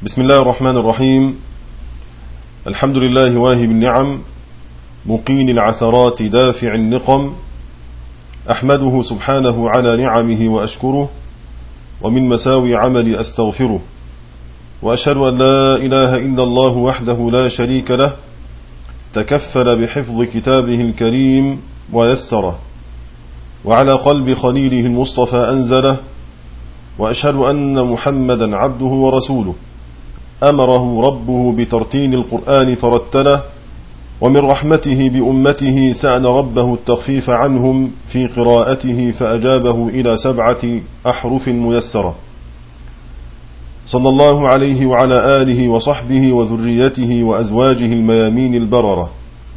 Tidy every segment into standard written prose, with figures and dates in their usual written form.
بسم الله الرحمن الرحيم. الحمد لله واهب النعم مقين العثرات دافع النقم، أحمده سبحانه على نعمه وأشكره، ومن مساوي عملي أستغفره، وأشهد أن لا إله إلا الله وحده لا شريك له، تكفل بحفظ كتابه الكريم ويسره، وعلى قلب خليله المصطفى أنزله، وأشهد أن محمدا عبده ورسوله، أمره ربه بترتيل القرآن فرتله، ومن رحمته بأمته سأل ربه التخفيف عنهم في قراءته فأجابه إلى 7 أحرف ميسرة. صلى الله عليه وعلى آله وصحبه وذريته وأزواجه الميامين البررة.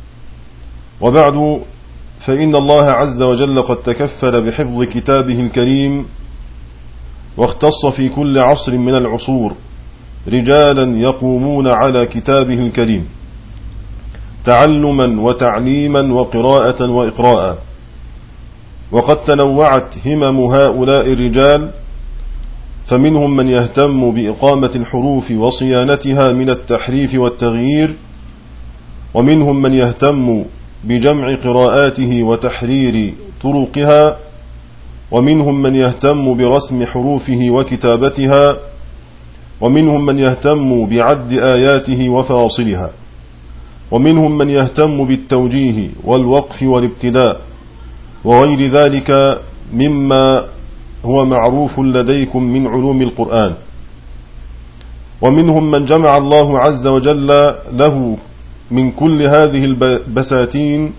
وبعد، فإن الله عز وجل قد تكفل بحفظ كتابه الكريم، واختص في كل عصر من العصور رجالا يقومون على كتابه الكريم تعلما وتعليما وقراءة وإقراء. وقد تنوعت همم هؤلاء الرجال، فمنهم من يهتم بإقامة الحروف وصيانتها من التحريف والتغيير، ومنهم من يهتم بجمع قراءاته وتحرير طرقها، ومنهم من يهتم برسم حروفه وكتابتها، ومنهم من يهتم بعد آياته وفواصلها، ومنهم من يهتم بالتوجيه والوقف والابتداء وغير ذلك مما هو معروف لديكم من علوم القرآن. ومنهم من جمع الله عز وجل له من كل هذه البساتين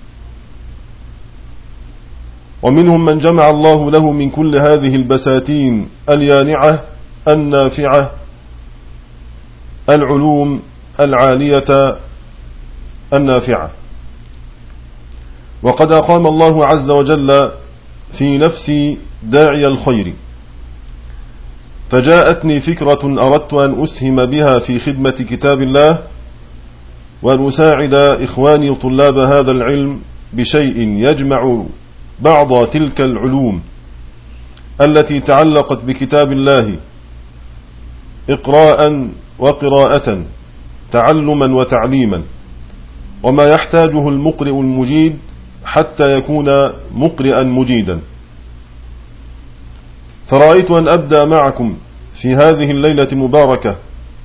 اليانعة النافعة، العلوم العالية النافعة. وقد أقام الله عز وجل في نفسي داعي الخير، فجاءتني فكرة أردت أن أسهم بها في خدمة كتاب الله، وأن أساعد إخواني طلاب هذا العلم بشيء يجمع بعض تلك العلوم التي تعلقت بكتاب الله إقراء وقراءة، تعلما وتعليما، وما يحتاجه المقرئ المجيد حتى يكون مقرئا مجيدا. فرأيت أن أبدأ معكم في هذه الليلة المباركة،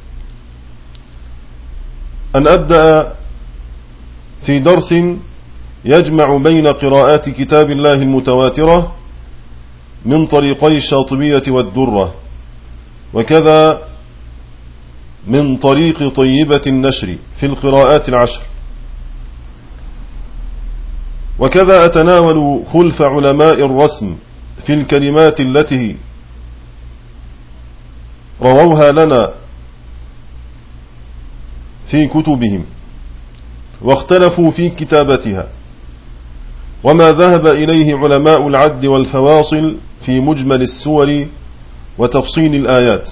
أن أبدأ في درس يجمع بين قراءات كتاب الله المتواترة من طريقي الشاطبية والدرة، وكذا من طريق طيبة النشر في القراءات 10. وكذا أتناول خلف علماء الرسم في الكلمات التي رووها لنا في كتبهم واختلفوا في كتابتها، وما ذهب إليه علماء العد والفواصل في مجمل السور وتفصيل الآيات،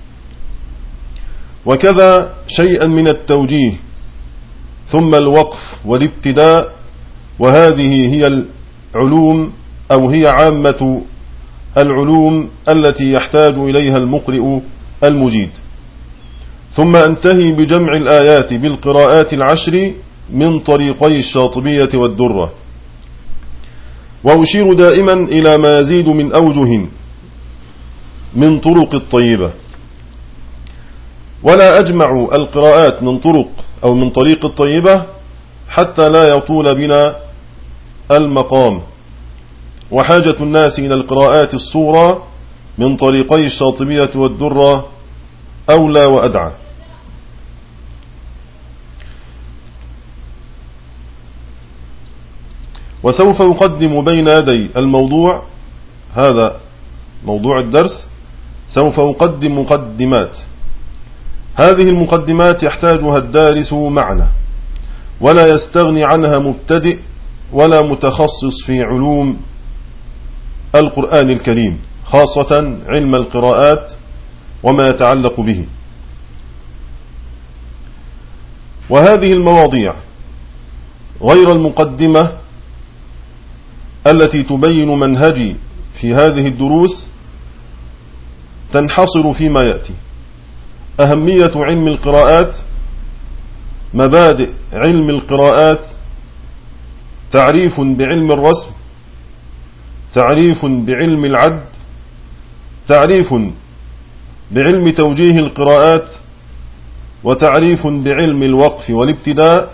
وكذا شيئا من التوجيه، ثم الوقف والابتداء. وهذه هي العلوم، أو هي عامة العلوم التي يحتاج إليها المقرئ المجيد. ثم أنتهي بجمع الآيات بالقراءات 10 من طريقي الشاطبية والدرة. وأشير دائما إلى ما يزيد من أوجه من طرق الطيبة، ولا أجمع القراءات من طريق الطيبة حتى لا يطول بنا المقام، وحاجة الناس إلى القراءات الصورة من طريقي الشاطبية والدرة أولى وأدعى. وسوف أقدم بين يدي الموضوع، هذا موضوع الدرس، سوف أقدم مقدمات. هذه المقدمات يحتاجها الدارس معنا، ولا يستغني عنها مبتدئ ولا متخصص في علوم القرآن الكريم، خاصة علم القراءات وما يتعلق به. وهذه المواضيع غير المقدمة التي تبين منهجي في هذه الدروس تنحصر فيما يأتي. أهمية علم القراءات، مبادئ علم القراءات، تعريف بعلم الرسم، تعريف بعلم العد، تعريف بعلم توجيه القراءات، وتعريف بعلم الوقف والابتداء،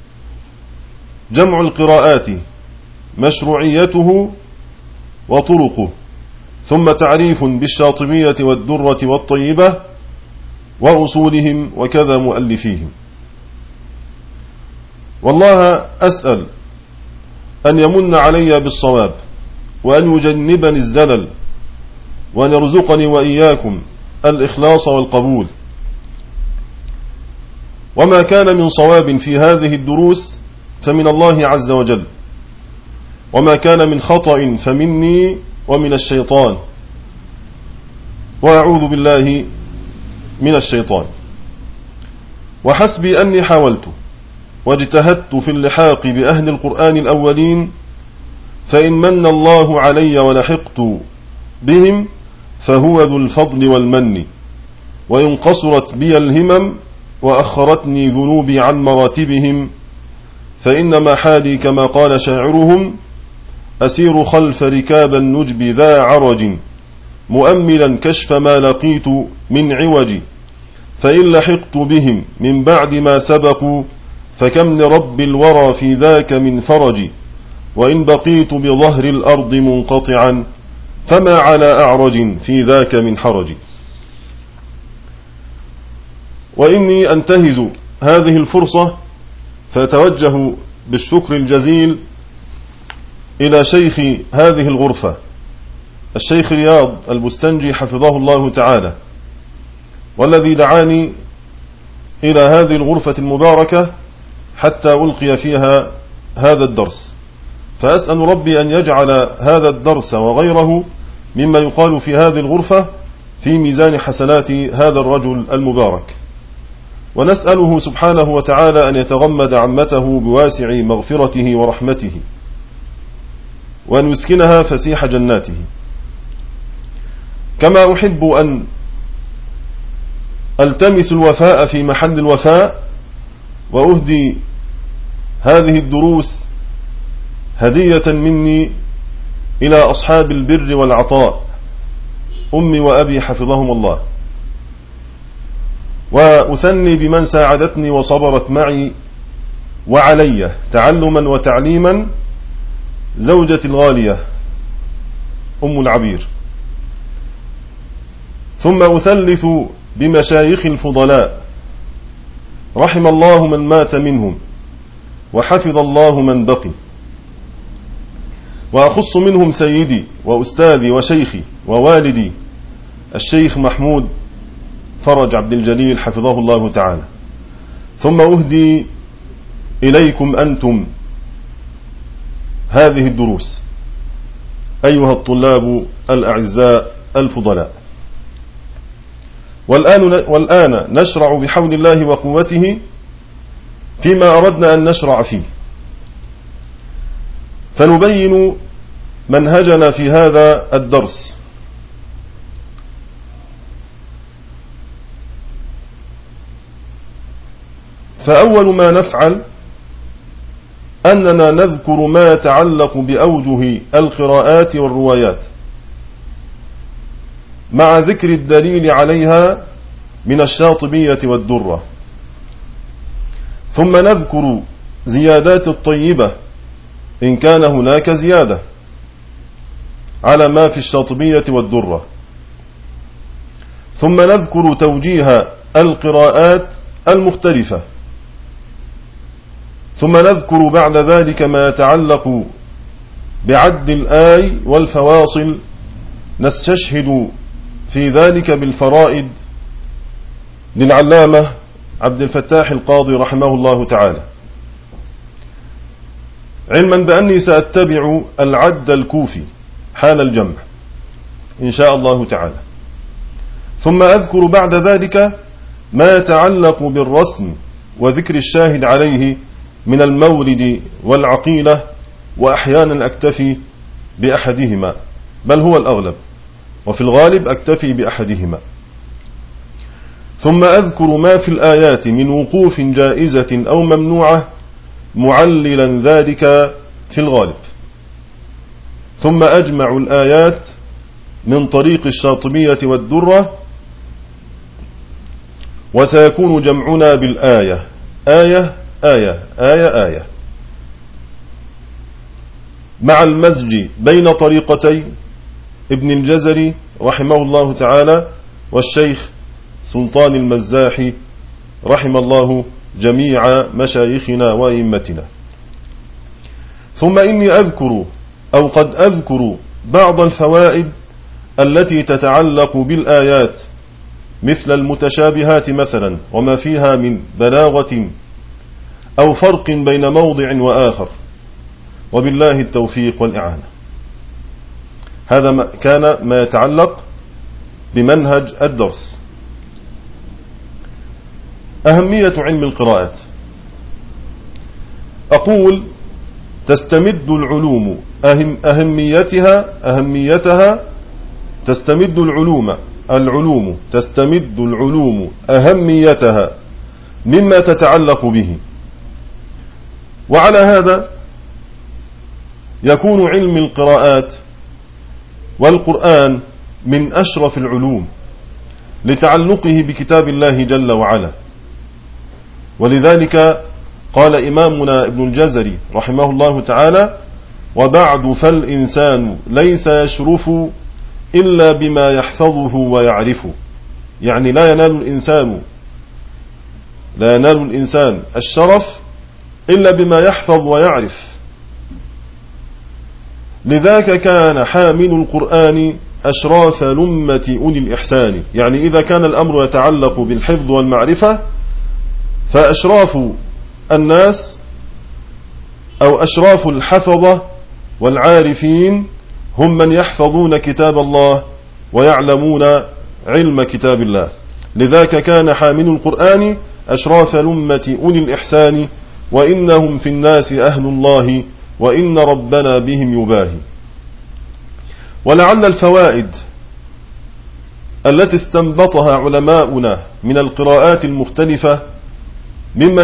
جمع القراءات، مشروعيته وطرقه، ثم تعريف بالشاطبية والدرة والطيبة وأصولهم وكذا مؤلفيهم. والله أسأل أن يمن علي بالصواب، وأن يجنبني الزلل، وأن يرزقني وإياكم الإخلاص والقبول. وما كان من صواب في هذه الدروس فمن الله عز وجل، وما كان من خطأ فمني ومن الشيطان، وأعوذ بالله من الشيطان. وحسبي أني حاولت واجتهدت في اللحاق بأهل القرآن الأولين، فإن من الله علي ولحقت بهم فهو ذو الفضل والمن، وإن قصرت بي الهمم وأخرتني ذنوبي عن مراتبهم، فإنما حالي كما قال شاعرهم: أسير خلف ركاب النجب ذا عرج، مؤملا كشف ما لقيت من عوج، فإن لحقت بهم من بعد ما سبقوا فكم لرب الورى في ذاك من فرج، وإن بقيت بظهر الأرض منقطعا فما على أعرج في ذاك من حرج. وإني أنتهز هذه الفرصة فأتوجه بالشكر الجزيل إلى شيخ هذه الغرفة، الشيخ رياض البستنجي حفظه الله تعالى، والذي دعاني إلى هذه الغرفة المباركة حتى ألقي فيها هذا الدرس. فأسأل ربي أن يجعل هذا الدرس وغيره مما يقال في هذه الغرفة في ميزان حسنات هذا الرجل المبارك، ونسأله سبحانه وتعالى أن يتغمد عمته بواسع مغفرته ورحمته، وأن يسكنها فسيح جناته. كما أحب أن ألتمس الوفاء في محل الوفاء، وأهدي هذه الدروس هدية مني إلى أصحاب البر والعطاء، أمي وأبي حفظهم الله، وأثني بمن ساعدتني وصبرت معي وعلي تعلما وتعليما، زوجتي الغالية أم العبير. ثم أثلث بمشايخ الفضلاء، رحم الله من مات منهم وحفظ الله من بقي، وأخص منهم سيدي وأستاذي وشيخي ووالدي الشيخ محمود فرج عبد الجليل حفظه الله تعالى. ثم أهدي إليكم أنتم هذه الدروس أيها الطلاب الأعزاء الفضلاء. والآن نشرع بحول الله وقوته فيما أردنا أن نشرع فيه، فنبين منهجنا في هذا الدرس. فأول ما نفعل أننا نذكر ما يتعلق بأوجه القراءات والروايات، مع ذكر الدليل عليها من الشاطبية والدرة، ثم نذكر زيادات الطيبة إن كان هناك زيادة على ما في الشاطبية والدرة، ثم نذكر توجيه القراءات المختلفة، ثم نذكر بعد ذلك ما يتعلق بعد الآي والفواصل، نستشهد في ذلك بالفرائد للعلامة عبد الفتاح القاضي رحمه الله تعالى، علما بأني سأتبع العد الكوفي حال الجمع إن شاء الله تعالى. ثم أذكر بعد ذلك ما يتعلق بالرسم وذكر الشاهد عليه من المولد والعقيلة، وأحيانا أكتفي بأحدهما، بل هو الأغلب، وفي الغالب أكتفي بأحدهما. ثم أذكر ما في الآيات من وقوف جائزة أو ممنوعة معللا ذلك في الغالب، ثم أجمع الآيات من طريق الشاطبية والدرة، وسيكون جمعنا بالآية آية آية آية آية، مع المزج بين طريقتي ابن الجزري رحمه الله تعالى والشيخ سلطان المزاحي رحم الله جميع مشايخنا وإمتنا. ثم إني أذكر أو قد أذكر بعض الفوائد التي تتعلق بالآيات، مثل المتشابهات مثلا وما فيها من بلاغة أو فرق بين موضع وآخر، وبالله التوفيق والإعانة. هذا كان ما يتعلق بمنهج الدرس. أهمية علم القراءات. أقول تستمد العلوم أهميتها تستمد العلوم أهميتها مما تتعلق به، وعلى هذا يكون علم القراءات والقرآن من أشرف العلوم لتعلقه بكتاب الله جل وعلا. ولذلك قال إمامنا ابن الجزري رحمه الله تعالى: وبعد فالإنسان ليس يشرف إلا بما يحفظه ويعرفه. يعني لا ينال الإنسان الشرف إلا بما يحفظ ويعرف. لذاك كان حامل القرآن أشراف لمة أولي الإحسان. يعني إذا كان الأمر يتعلق بالحفظ والمعرفة، فأشراف الناس أو أشراف الحفظة والعارفين هم من يحفظون كتاب الله ويعلمون علم كتاب الله. لذاك كان حامل القرآن أشراف لمة أولي الإحسان، وإنهم في الناس أهل الله وإن ربنا بهم يباهي. ولعل الفوائد التي استنبطها علماؤنا من القراءات المختلفة مما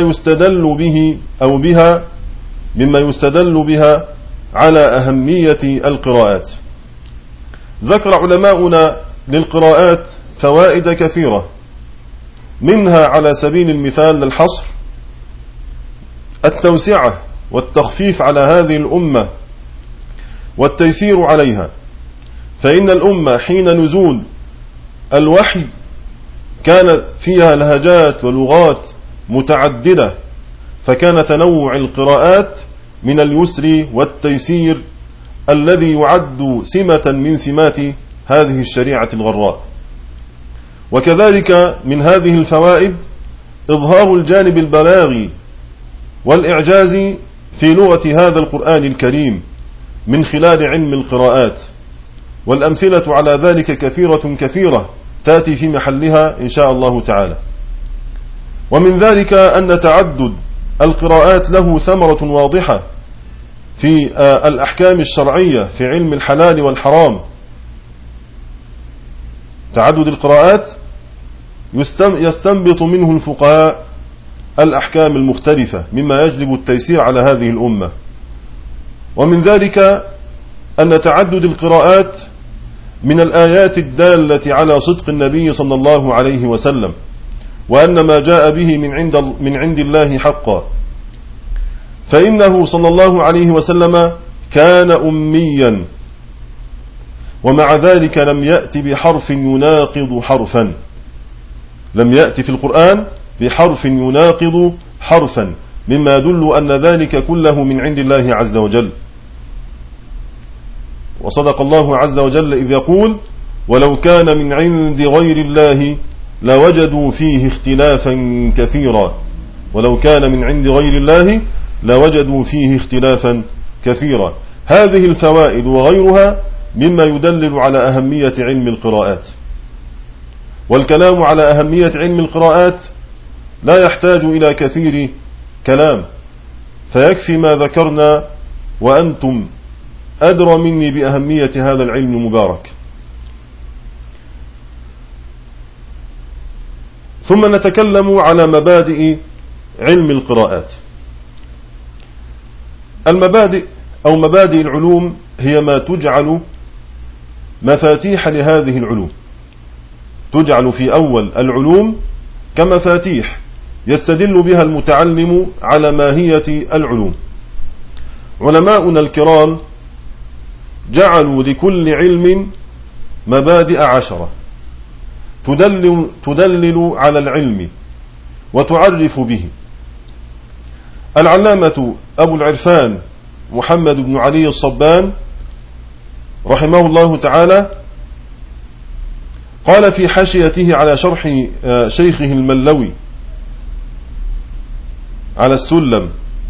يستدل بها على أهمية القراءات. ذكر علماؤنا للقراءات فوائد كثيرة، منها على سبيل المثال للحصر التوسعة والتخفيف على هذه الأمة والتيسير عليها. فإن الأمة حين نزول الوحي كانت فيها لهجات ولغات متعددة، فكان تنوع القراءات من اليسر والتيسير الذي يعد سمة من سمات هذه الشريعة الغراء. وكذلك من هذه الفوائد إظهار الجانب البلاغي والإعجاز في لغة هذا القرآن الكريم من خلال علم القراءات، والأمثلة على ذلك كثيرة تأتي في محلها إن شاء الله تعالى. ومن ذلك أن تعدد القراءات له ثمرة واضحة في الأحكام الشرعية في علم الحلال والحرام. تعدد القراءات يستنبط منه الفقهاء الأحكام المختلفة مما يجلب التيسير على هذه الأمة. ومن ذلك أن تعدد القراءات من الآيات الدالة على صدق النبي صلى الله عليه وسلم، وأن ما جاء به من عند الله حقا. فإنه صلى الله عليه وسلم كان أميا، ومع ذلك لم يأتي بحرف يناقض حرفا، لم يأتي في القرآن بحرف يناقض حرفا، مما يدل أن ذلك كله من عند الله عز وجل. وصدق الله عز وجل إذ يقول: ولو كان من عند غير الله لوجدوا فيه اختلافا كثيرا. ولو كان من عند غير الله لوجدوا فيه اختلافا كثيرا. هذه الفوائد وغيرها مما يدلل على أهمية علم القراءات. والكلام على أهمية علم القراءات لا يحتاج إلى كثير كلام، فيكفي ما ذكرنا، وأنتم أدرى مني بأهمية هذا العلم المبارك. ثم نتكلم على مبادئ علم القراءات. المبادئ أو مبادئ العلوم هي ما تجعل مفاتيح لهذه العلوم، تجعل في أول العلوم كمفاتيح يستدل بها المتعلم على ماهية العلوم. علماؤنا الكرام جعلوا لكل علم مبادئ 10 تدلل على العلم وتعرف به. العلامة أبو العرفان محمد بن علي الصبان رحمه الله تعالى قال في حاشيته على شرح شيخه الملوي على السلم،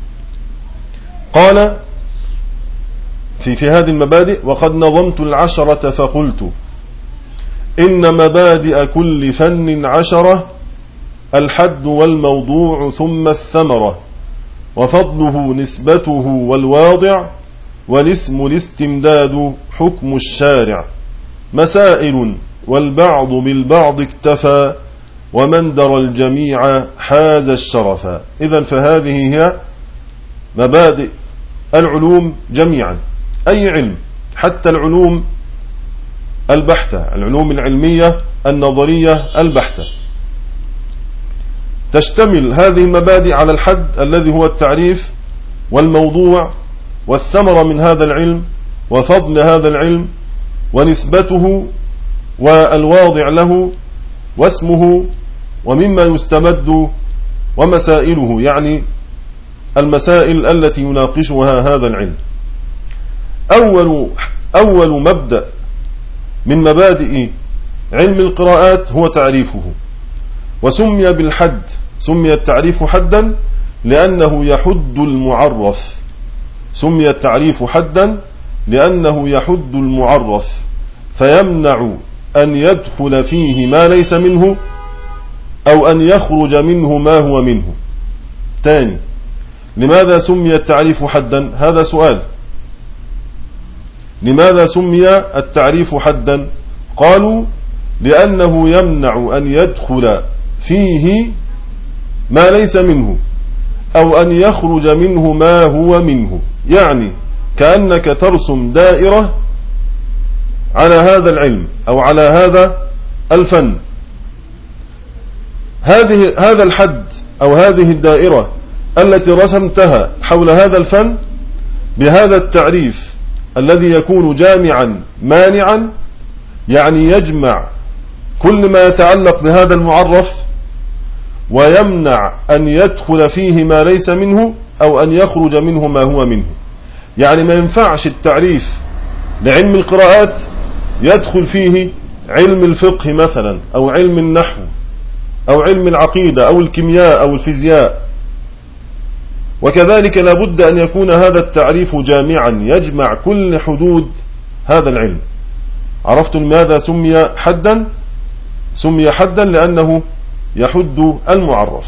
قال في هذه المبادئ: وقد نظمت 10 فقلت إن مبادئ كل فن 10، الحد والموضوع ثم الثمرة، وفضله نسبته والواضع، والاسم الاستمداد حكم الشارع، مسائل والبعض بالبعض اكتفى، ومن درى الجميع حاز الشرفا. إذن فهذه هي مبادئ العلوم جميعا، أي علم، حتى العلوم البحتة، العلوم العلمية النظرية البحتة، تشتمل هذه المبادئ على الحد الذي هو التعريف، والموضوع، والثمرة من هذا العلم، وفضل هذا العلم، ونسبته، والواضع له، واسمه، ومما يستمد، ومسائله، يعني المسائل التي يناقشها هذا العلم. أول مبدأ من مبادئ علم القراءات هو تعريفه، وسمي بالحد، سمي التعريف حدا لأنه يحد المعرف، سمي التعريف حدا لأنه يحد المعرف، فيمنع أن يدخل فيه ما ليس منه أو أن يخرج منه ما هو منه. ثاني، لماذا سمي التعريف حدا؟ هذا سؤال. لماذا سمي التعريف حدا؟ قالوا لأنه يمنع أن يدخل فيه ما ليس منه أو أن يخرج منه ما هو منه. يعني كأنك ترسم دائرة على هذا العلم أو على هذا الفن، هذا الحد أو هذه الدائرة التي رسمتها حول هذا الفن بهذا التعريف الذي يكون جامعا مانعا، يعني يجمع كل ما يتعلق بهذا المعرف ويمنع أن يدخل فيه ما ليس منه أو أن يخرج منه ما هو منه. يعني ما ينفعش التعريف لعلم القراءات يدخل فيه علم الفقه مثلا، أو علم النحو، أو علم العقيدة، أو الكيمياء، أو الفيزياء. وكذلك لابد أن يكون هذا التعريف جامعا يجمع كل حدود هذا العلم. عرفتم ماذا سمي حدا؟ سمي حدا لأنه يحد المعرف.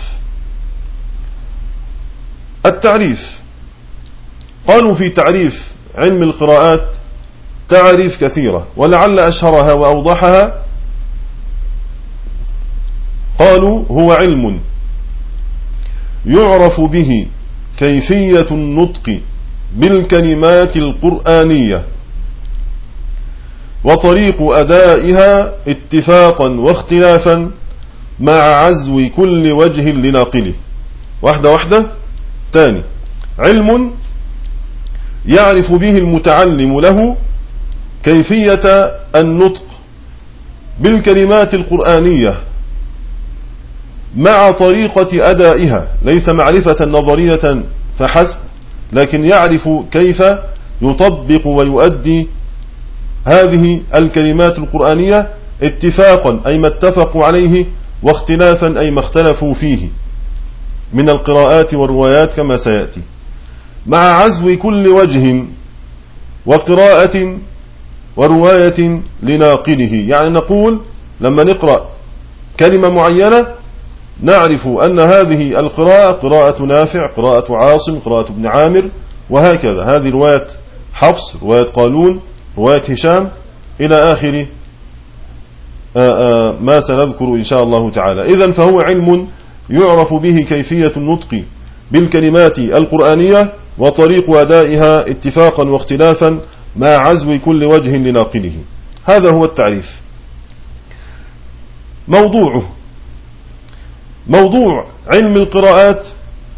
التعريف، قالوا في تعريف علم القراءات تعريف كثيرة، ولعل أشهرها وأوضحها قالوا: هو علم يعرف به كيفية النطق بالكلمات القرآنية وطريق أدائها اتفاقا واختلافا مع عزو كل وجه لناقله. واحدة واحدة. تاني، علم يعرف به المتعلم له كيفية النطق بالكلمات القرآنية مع طريقة أدائها، ليس معرفة نظرية فحسب، لكن يعرف كيف يطبق ويؤدي هذه الكلمات القرآنية اتفاقا أي ما اتفقوا عليه، واختلافا أي ما اختلفوا فيه من القراءات والروايات كما سيأتي، مع عزو كل وجه وقراءة ورواية لناقله. يعني نقول لما نقرأ كلمة معينة نعرف أن هذه القراءة قراءة نافع، قراءة عاصم، قراءة ابن عامر، وهكذا. هذه رواية حفص، رواية قالون، رواية هشام، إلى آخر ما سنذكر إن شاء الله تعالى. إذن فهو علم يعرف به كيفية النطق بالكلمات القرآنية وطريق أدائها اتفاقا واختلافا مع عزو كل وجه لناقله. هذا هو التعريف. موضوع علم القراءات،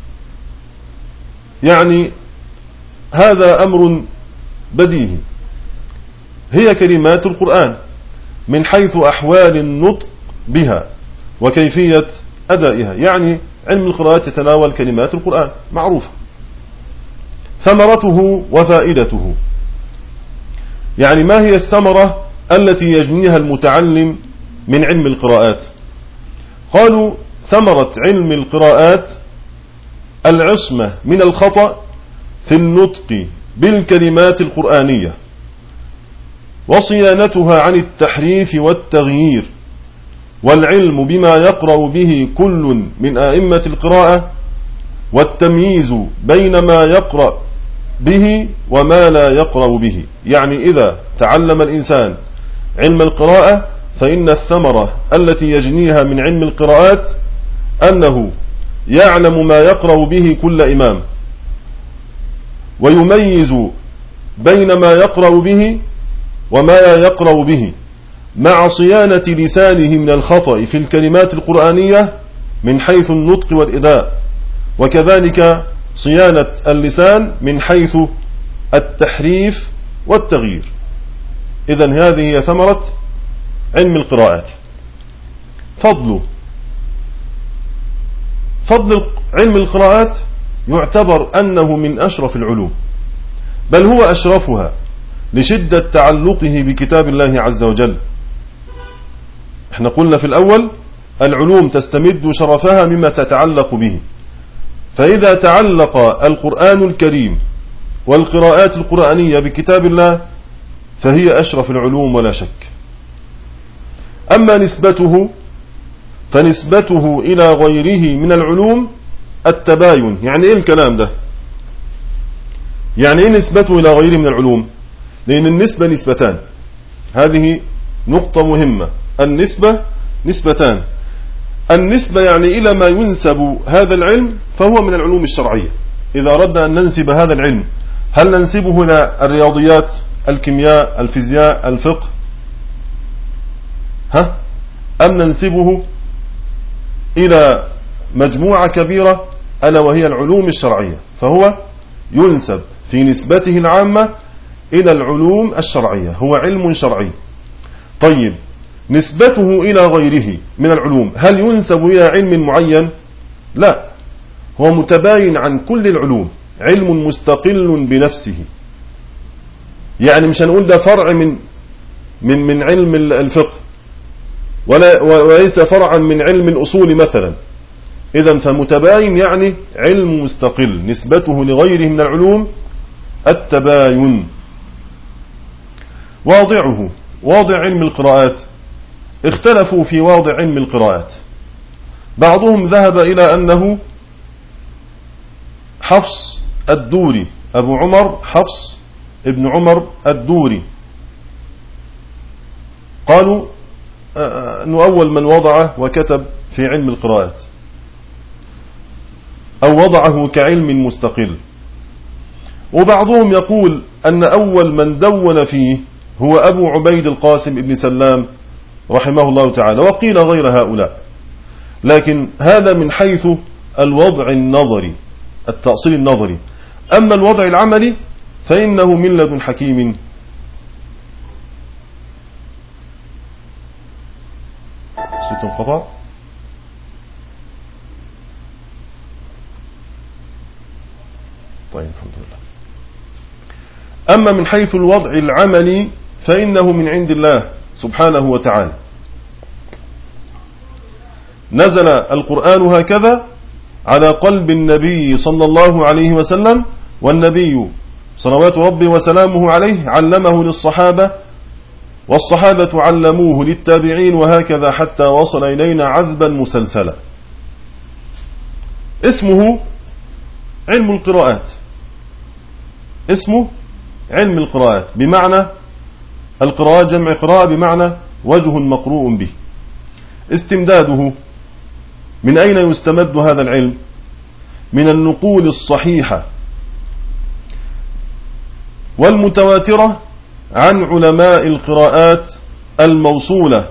يعني هذا أمر بديهي، هي كلمات القرآن من حيث أحوال النطق بها وكيفية أدائها. يعني علم القراءات يتناول كلمات القرآن معروفة. ثمرته وفائدته، يعني ما هي الثمرة التي يجنيها المتعلم من علم القراءات؟ قالوا ثمرة علم القراءات العصمة من الخطأ في النطق بالكلمات القرآنية، وصيانتها عن التحريف والتغيير، والعلم بما يقرأ به كل من أئمة القراءة، والتمييز بين ما يقرأ به وما لا يقرأ به. يعني إذا تعلم الإنسان علم القراءة فإن الثمرة التي يجنيها من علم القراءات أنه يعلم ما يقرأ به كل إمام، ويميز بين ما يقرأ به وما لا يقرأ به، مع صيانة لسانه من الخطأ في الكلمات القرآنية من حيث النطق والإداء، وكذلك صيانة اللسان من حيث التحريف والتغيير. إذن هذه هي ثمرة علم القراءات. فضل علم القراءات يعتبر أنه من أشرف العلوم، بل هو أشرفها لشدة تعلقه بكتاب الله عز وجل. احنا قلنا في الأول العلوم تستمد شرفها مما تتعلق به، فإذا تعلق القرآن الكريم والقراءات القرآنية بكتاب الله فهي أشرف العلوم ولا شك. أما نسبته فنسبته إلى غيره من العلوم التباين. يعني إيه الكلام ده؟ يعني إيه نسبته إلى غيره من العلوم؟ لأن النسبة نسبتان، هذه نقطة مهمة. النسبة نسبتان. النسبة يعني إلى ما ينسب هذا العلم فهو من العلوم الشرعية. إذا أردنا أن ننسب هذا العلم، هل ننسبه إلى الرياضيات، الكيمياء، الفيزياء، الفقه، أم ننسبه إلى مجموعة كبيرة ألا وهي العلوم الشرعية؟ فهو ينسب في نسبته العامة إلى العلوم الشرعية، هو علم شرعي. طيب نسبته إلى غيره من العلوم، هل ينسب إلى علم معين؟ لا، هو متباين عن كل العلوم، علم مستقل بنفسه. يعني مش هنقول ده فرع من علم الفقه وليس فرعا من علم الأصول مثلا. إذن فمتباين يعني علم مستقل، نسبته لغيره من العلوم التباين. واضع علم القراءات، اختلفوا في واضع علم القراءات. بعضهم ذهب إلى أنه حفص الدوري، أبو عمر حفص ابن عمر الدوري. قالوا أنه أول من وضعه وكتب في علم القراءات، أو وضعه كعلم مستقل. وبعضهم يقول أن أول من دون فيه هو أبو عبيد القاسم بن سلام رحمه الله تعالى، وقيل غير هؤلاء. لكن هذا من حيث الوضع النظري، التأصيل النظري. أما الوضع العملي فإنه من لدن حكيم قطع. طيب الحمد لله. أما من حيث الوضع العملي فإنه من عند الله سبحانه وتعالى. نزل القرآن هكذا على قلب النبي صلى الله عليه وسلم، والنبي صلوات ربي وسلامه عليه علمه للصحابة، والصحابة علموه للتابعين، وهكذا حتى وصل إلينا عذبا مسلسلا. اسمه علم القراءات، اسمه علم القراءات، بمعنى القراءات جمع قراءة بمعنى وجه مقروء به. استمداده، من أين يستمد هذا العلم؟ من النقول الصحيحة والمتواترة عن علماء القراءات الموصولة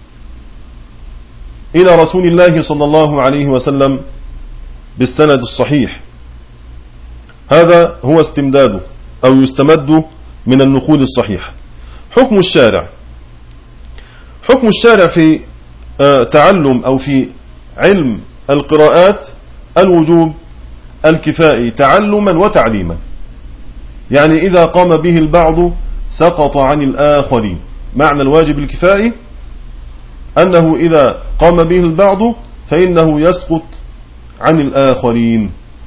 إلى رسول الله صلى الله عليه وسلم بالسند الصحيح. هذا هو استمداده أو يستمد من النقول الصحيحة. حكم الشارع، حكم الشارع في تعلم أو في علم القراءات الوجوب الكفائي تعلما وتعليما، يعني إذا قام به البعض سقط عن الآخرين. معنى الواجب الكفائي أنه إذا قام به البعض فإنه يسقط عن الآخرين،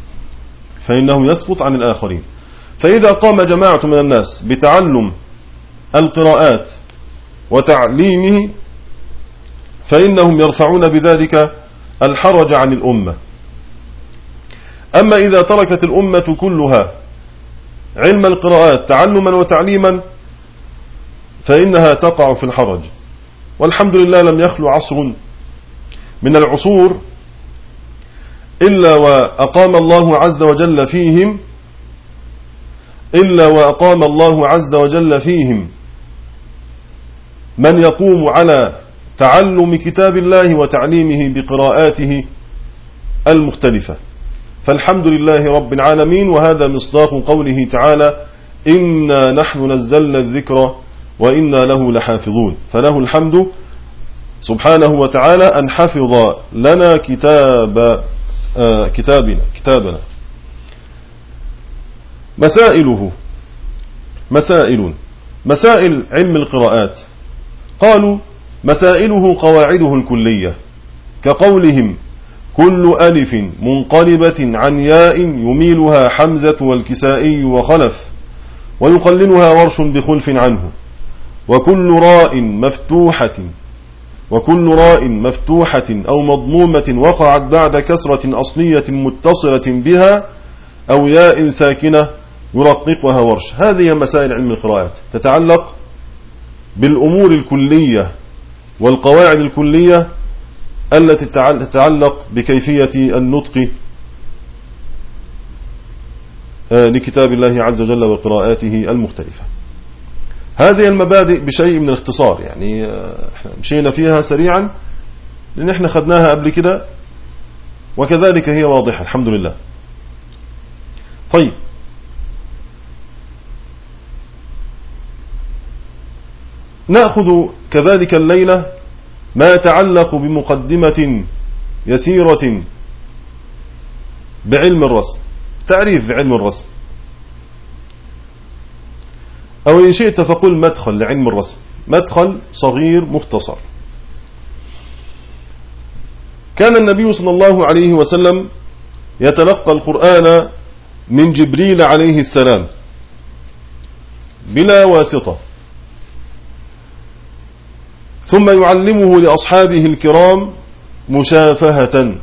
فإذا قام جماعة من الناس بتعلم القراءات وتعليمه فإنهم يرفعون بذلك الحرج عن الأمة. أما إذا تركت الأمة كلها علم القراءات تعلما وتعليما فإنها تقع في الحرج. والحمد لله لم يخلو عصر من العصور إلا وأقام الله عز وجل فيهم من يقوم على تعلم كتاب الله وتعليمه بقراءاته المختلفة. فالحمد لله رب العالمين، وهذا مصداق قوله تعالى: إنا نحن نزلنا الذكر وإنا له لحافظون. فله الحمد سبحانه وتعالى أن حفظ لنا كتابنا. مسائل علم القراءات، قالوا مسائله قواعده الكلية، كقولهم: كل ألف منقلبة عن ياء يميلها حمزة والكسائي وخلف ويقللها ورش بخلف عنه، وكل راء مفتوحة أو مضمومة وقعت بعد كسرة أصلية متصلة بها أو ياء ساكنة يرققها ورش. هذه مسائل علم القراءات تتعلق بالأمور الكلية والقواعد الكلية التي تتعلق بكيفية النطق لكتاب الله عز وجل وقراءاته المختلفة. هذه المبادئ بشيء من الاختصار، يعني مشينا فيها سريعا لأن احنا خدناها قبل كده وكذلك هي واضحة الحمد لله. طيب، نأخذ كذلك الليلة ما يتعلق بمقدمة يسيرة بعلم الرسم، تعريف علم الرسم، أو إن شئت فقل مدخل لعلم الرسم، مدخل صغير مختصر. كان النبي صلى الله عليه وسلم يتلقى القرآن من جبريل عليه السلام بلا واسطة، ثم يعلمه لأصحابه الكرام مشافهة.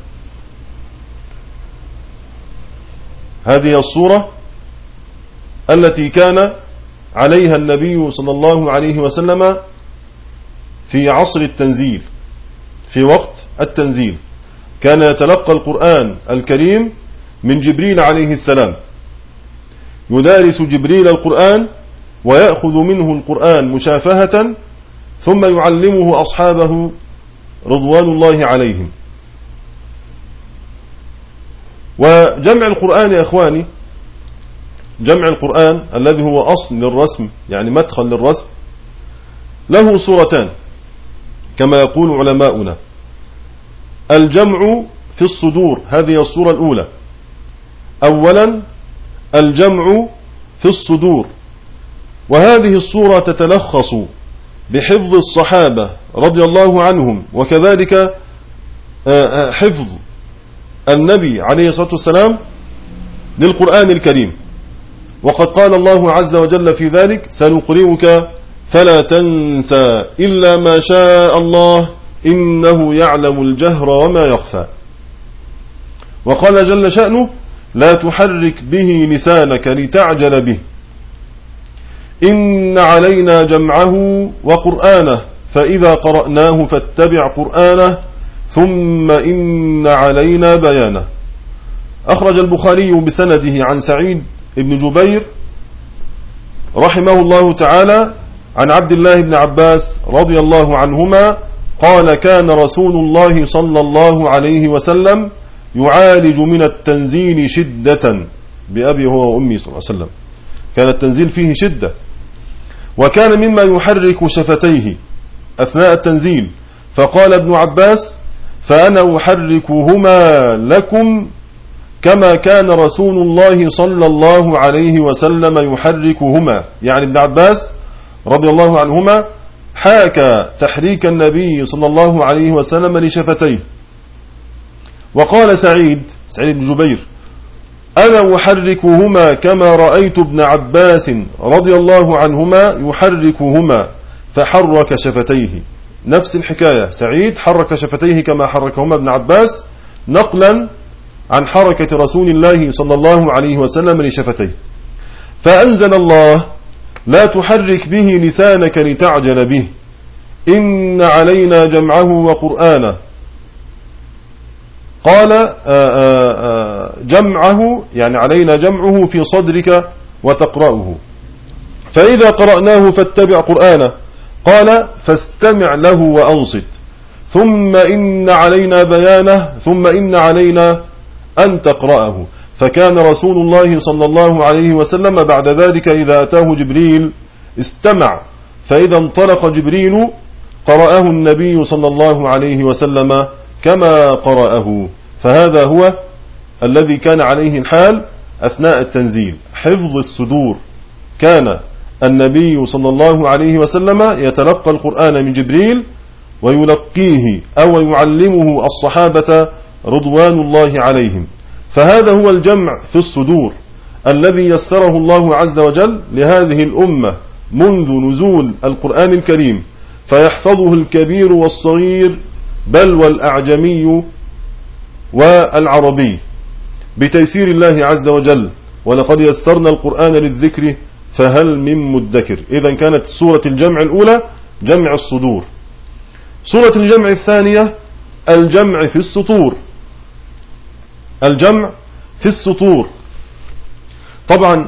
هذه الصورة التي كان عليها النبي صلى الله عليه وسلم في عصر التنزيل، في وقت التنزيل كان يتلقى القرآن الكريم من جبريل عليه السلام، يدارس جبريل القرآن ويأخذ منه القرآن مشافهة، ثم يعلمه أصحابه رضوان الله عليهم. وجمع القرآن يا إخواني، جمع القرآن الذي هو أصل للرسم، يعني مدخل للرسم، له صورتان كما يقول علماؤنا. الجمع في الصدور، هذه الصورة الأولى. أولا الجمع في الصدور، وهذه الصورة تتلخص بحفظ الصحابة رضي الله عنهم، وكذلك حفظ النبي عليه الصلاة والسلام للقرآن الكريم. وقد قال الله عز وجل في ذلك: سنقرئك فلا تنسى إلا ما شاء الله إنه يعلم الجهر وما يخفى. وقال جل شأنه: لا تحرك به لسانك لتعجل به إن علينا جمعه وقرآنه فإذا قرأناه فاتبع قرآنه ثم إن علينا بيانه. أخرج البخاري بسنده عن سعيد بن جبير رحمه الله تعالى عن عبد الله بن عباس رضي الله عنهما قال: كان رسول الله صلى الله عليه وسلم يعالج من التنزيل شدة، بأبي هو وأمي صلى الله عليه وسلم، كان التنزيل فيه شدة، وكان مما يحرك شفتيه أثناء التنزيل، فقال ابن عباس: فأنا أحركهما لكم كما كان رسول الله صلى الله عليه وسلم يحركهما. يعني ابن عباس رضي الله عنهما حاكى تحريك النبي صلى الله عليه وسلم لشفتيه. وقال سعيد بن جبير: أنا أحركهما كما رأيت ابن عباس رضي الله عنهما يحركهما، فحرك شفتيه. نفس الحكاية، سعيد حرك شفتيه كما حركهما ابن عباس، نقلا عن حركة رسول الله صلى الله عليه وسلم لشفتيه. فأنزل الله: لا تحرك به لسانك لتعجل به إن علينا جمعه وقرآنه. قال جمعه يعني علينا جمعه في صدرك وتقرأه، فإذا قرأناه فاتبع قرآنه. قال: فاستمع له وأنصت ثم إن علينا بيانه ثم إن علينا أن تقرأه. فكان رسول الله صلى الله عليه وسلم بعد ذلك إذا أتاه جبريل استمع، فإذا انطلق جبريل قرأه النبي صلى الله عليه وسلم كما قرأه. فهذا هو الذي كان عليه الحال أثناء التنزيل، حفظ الصدور. كان النبي صلى الله عليه وسلم يتلقى القرآن من جبريل ويلقيه أو يعلمه الصحابة رضوان الله عليهم. فهذا هو الجمع في الصدور الذي يسره الله عز وجل لهذه الأمة منذ نزول القرآن الكريم، فيحفظه الكبير والصغير بل والأعجمي والعربي بتيسير الله عز وجل. ولقد يسرنا القرآن للذكر فهل من مدكر. إذن كانت سورة الجمع الأولى جمع الصدور. سورة الجمع الثانية الجمع في السطور. الجمع في السطور طبعا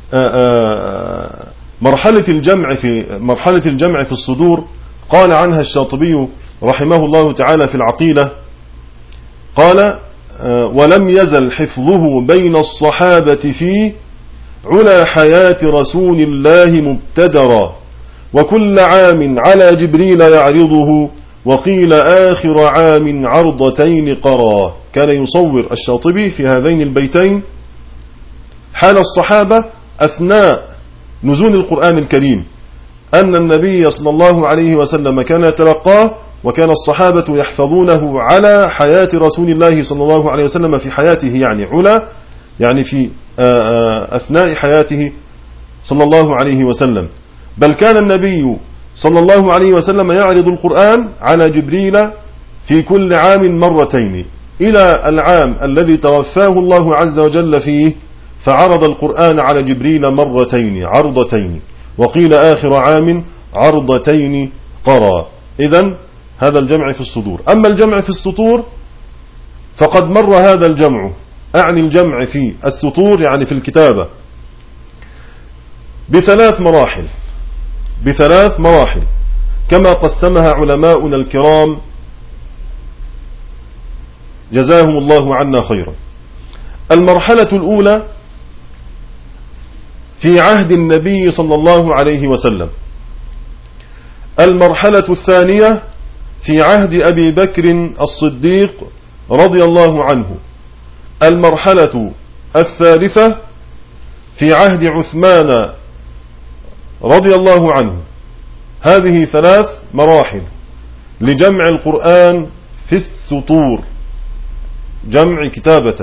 مرحلة الجمع في الصدور قال عنها الشاطبي رحمه الله تعالى في العقيدة، قال: ولم يزل حفظه بين الصحابة في علا حياة رسول الله مبتدرا، وكل عام على جبريل يعرضه، وقيل آخر عام عرضتين قرا. كان يصور الشاطبي في هذين البيتين حال الصحابة أثناء نزول القرآن الكريم، أن النبي صلى الله عليه وسلم كان يتلقاه، وكان الصحابة يحفظونه على حياة رسول الله صلى الله عليه وسلم في حياته، يعني علا يعني في أثناء حياته صلى الله عليه وسلم. بل كان النبي صلى الله عليه وسلم يعرض القرآن على جبريل في كل عام مرتين، إلى العام الذي توفاه الله عز وجل فيه، فعرض القرآن على جبريل مرتين عرضتين، وقيل آخر عام عرضتين قرا. إذن هذا الجمع في الصدور. أما الجمع في السطور فقد مر هذا الجمع، أعني الجمع في السطور يعني في الكتابة، بثلاث مراحل كما قسمها علماؤنا الكرام جزاهم الله عنا خيرا. المرحلة الأولى في عهد النبي صلى الله عليه وسلم، المرحلة الثانية في عهد أبي بكر الصديق رضي الله عنه، المرحلة الثالثة في عهد عثمان رضي الله عنه. هذه ثلاث مراحل لجمع القرآن في السطور، جمع كتابة.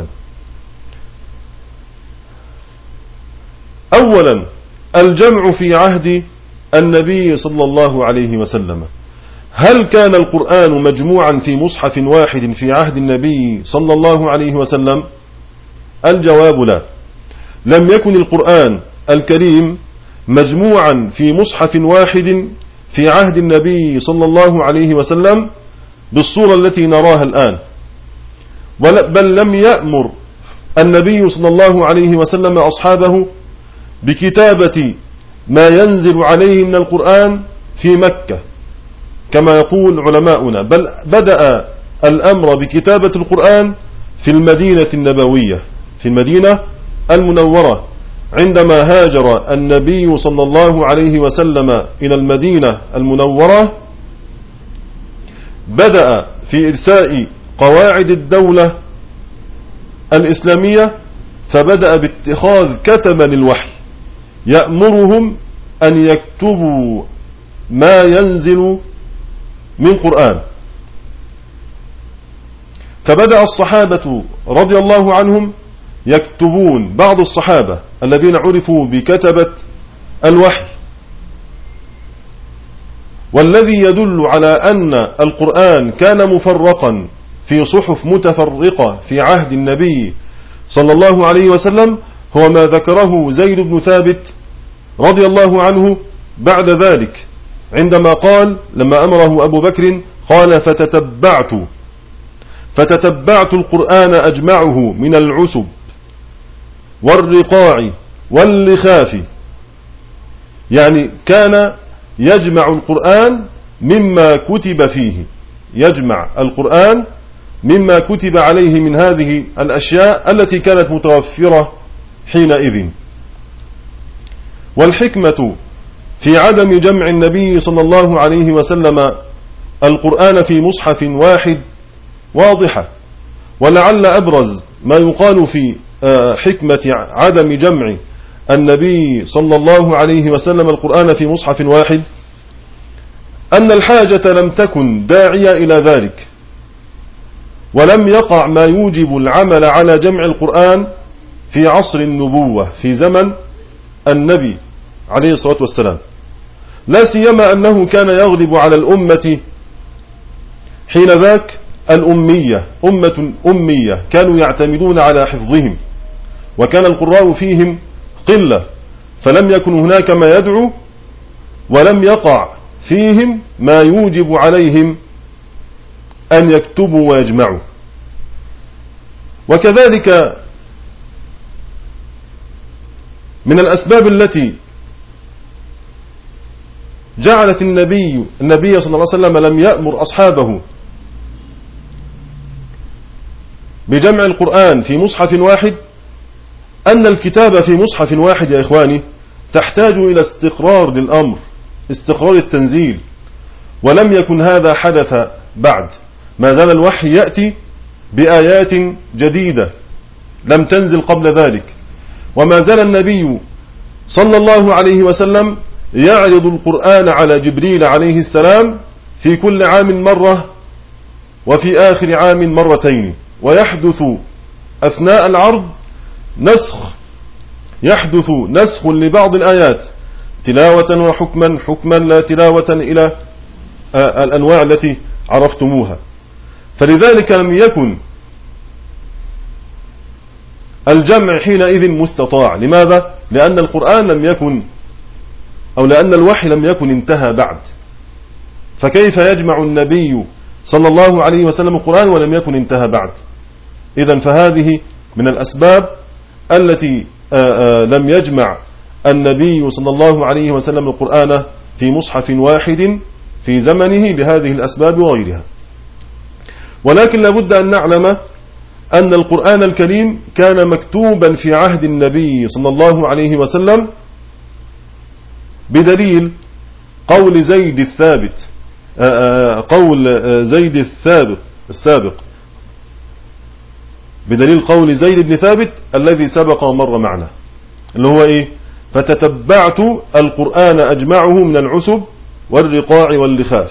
أولا الجمع في عهد النبي صلى الله عليه وسلم. هل كان القرآن مجموعا في مصحف واحد في عهد النبي صلى الله عليه وسلم؟ الجواب لا، لم يكن القرآن الكريم مجموعا في مصحف واحد في عهد النبي صلى الله عليه وسلم بالصورة التي نراها الآن، بل لم يأمر النبي صلى الله عليه وسلم أصحابه بكتابة ما ينزل عليه من القرآن في مكة كما يقول علماؤنا، بل بدأ الأمر بكتابة القرآن في المدينة النبوية، في المدينة المنورة، عندما هاجر النبي صلى الله عليه وسلم إلى المدينة المنورة بدأ في إرساء قواعد الدولة الإسلامية، فبدأ باتخاذ كتبا للوحي يأمرهم أن يكتبوا ما ينزل من قرآن. فبدأ الصحابة رضي الله عنهم يكتبون، بعض الصحابة الذين عرفوا بكتبة الوحي، والذي يدل على أن القرآن كان مفرقا في صحف متفرقة في عهد النبي صلى الله عليه وسلم هو ما ذكره زيد بن ثابت رضي الله عنه بعد ذلك، عندما قال لما أمره أبو بكر قال فتتبعت القرآن أجمعه من العسب والرقاع واللخاف، يعني كان يجمع القرآن مما كتب فيه، يجمع القرآن مما كتب عليه من هذه الأشياء التي كانت متوفرة حينئذ. والحكمة في عدم جمع النبي صلى الله عليه وسلم القرآن في مصحف واحد واضحة، ولعل أبرز ما يقال في حكمة عدم جمع النبي صلى الله عليه وسلم القرآن في مصحف واحد أن الحاجة لم تكن داعية إلى ذلك، ولم يقع ما يوجب العمل على جمع القرآن في عصر النبوة في زمن النبي عليه الصلاة والسلام، لا سيما أنه كان يغلب على الأمة حين ذاك الأمية، أمية كانوا يعتمدون على حفظهم، وكان القراء فيهم قلة، فلم يكن هناك ما يدعو، ولم يقع فيهم ما يوجب عليهم أن يكتبوا ويجمعوا. وكذلك من الأسباب التي جعلت النبي صلى الله عليه وسلم لم يأمر أصحابه بجمع القرآن في مصحف واحد أن الكتابة في مصحف واحد يا إخواني تحتاج إلى استقرار للأمر، استقرار التنزيل، ولم يكن هذا حدث بعد، ما زال الوحي يأتي بآيات جديدة لم تنزل قبل ذلك، وما زال النبي صلى الله عليه وسلم يعرض القرآن على جبريل عليه السلام في كل عام مرة، وفي آخر عام مرتين، ويحدث أثناء العرض يحدث نسخ لبعض الآيات تلاوة وحكما، حكما لا تلاوة إلى الأنواع التي عرفتموها. فلذلك لم يكن الجمع حينئذ مستطاع. لماذا؟ لأن القرآن لم يكن، أو لأن الوحي لم يكن انتهى بعد، فكيف يجمع النبي صلى الله عليه وسلم القرآن ولم يكن انتهى بعد؟ إذن فهذه من الأسباب التي لم يجمع النبي صلى الله عليه وسلم القرآن في مصحف واحد في زمنه لهذه الأسباب وغيرها. ولكن لابد أن نعلم أن القرآن الكريم كان مكتوبا في عهد النبي صلى الله عليه وسلم بدليل قول زيد الثابت، قول زيد السابق، بدليل قول زيد بن ثابت الذي سبق ومر معنا، اللي هو إيه؟ فتتبعت القرآن أجمعه من العسب والرقاع واللخاف.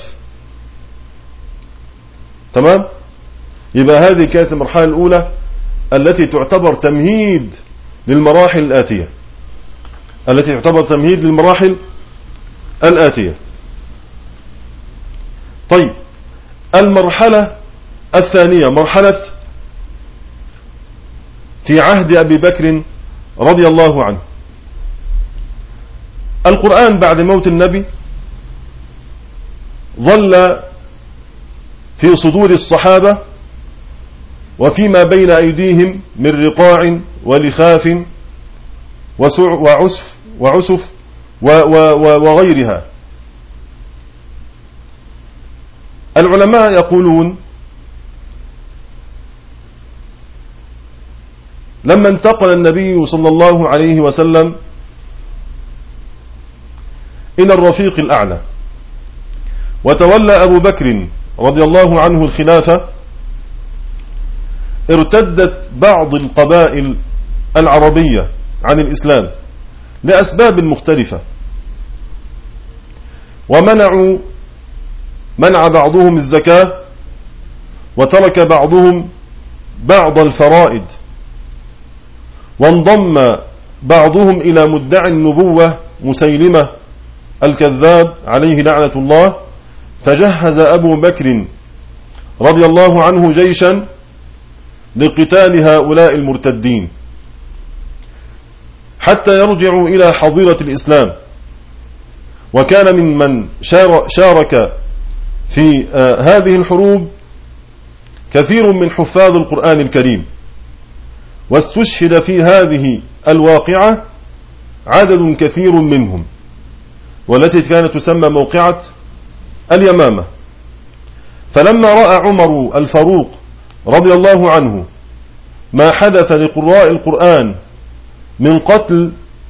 تمام؟ يبقى هذه كانت المرحلة الأولى التي تعتبر تمهيد للمراحل الآتية. طيب، المرحلة الثانية مرحلة في عهد أبي بكر رضي الله عنه. القرآن بعد موت النبي ظل في صدور الصحابة وفيما بين أيديهم من رقاع ولخاف وعسف وغيرها. العلماء يقولون لما انتقل النبي صلى الله عليه وسلم إلى الرفيق الأعلى وتولى أبو بكر رضي الله عنه الخلافة، ارتدت بعض القبائل العربية عن الإسلام لأسباب مختلفة، منع بعضهم الزكاة، وترك بعضهم بعض الفرائض، وانضم بعضهم إلى مدعي النبوة مسيلمة الكذاب عليه لعنة الله. فجهز أبو بكر رضي الله عنه جيشا لقتال هؤلاء المرتدين حتى يرجعوا إلى حظيرة الإسلام. وكان ممن شارك في هذه الحروب كثير من حفاظ القرآن الكريم، واستشهد في هذه الواقعة عدد كثير منهم، والتي كانت تسمى موقعة اليمامة. فلما رأى عمر الفاروق رضي الله عنه ما حدث لقراء القرآن من قتل،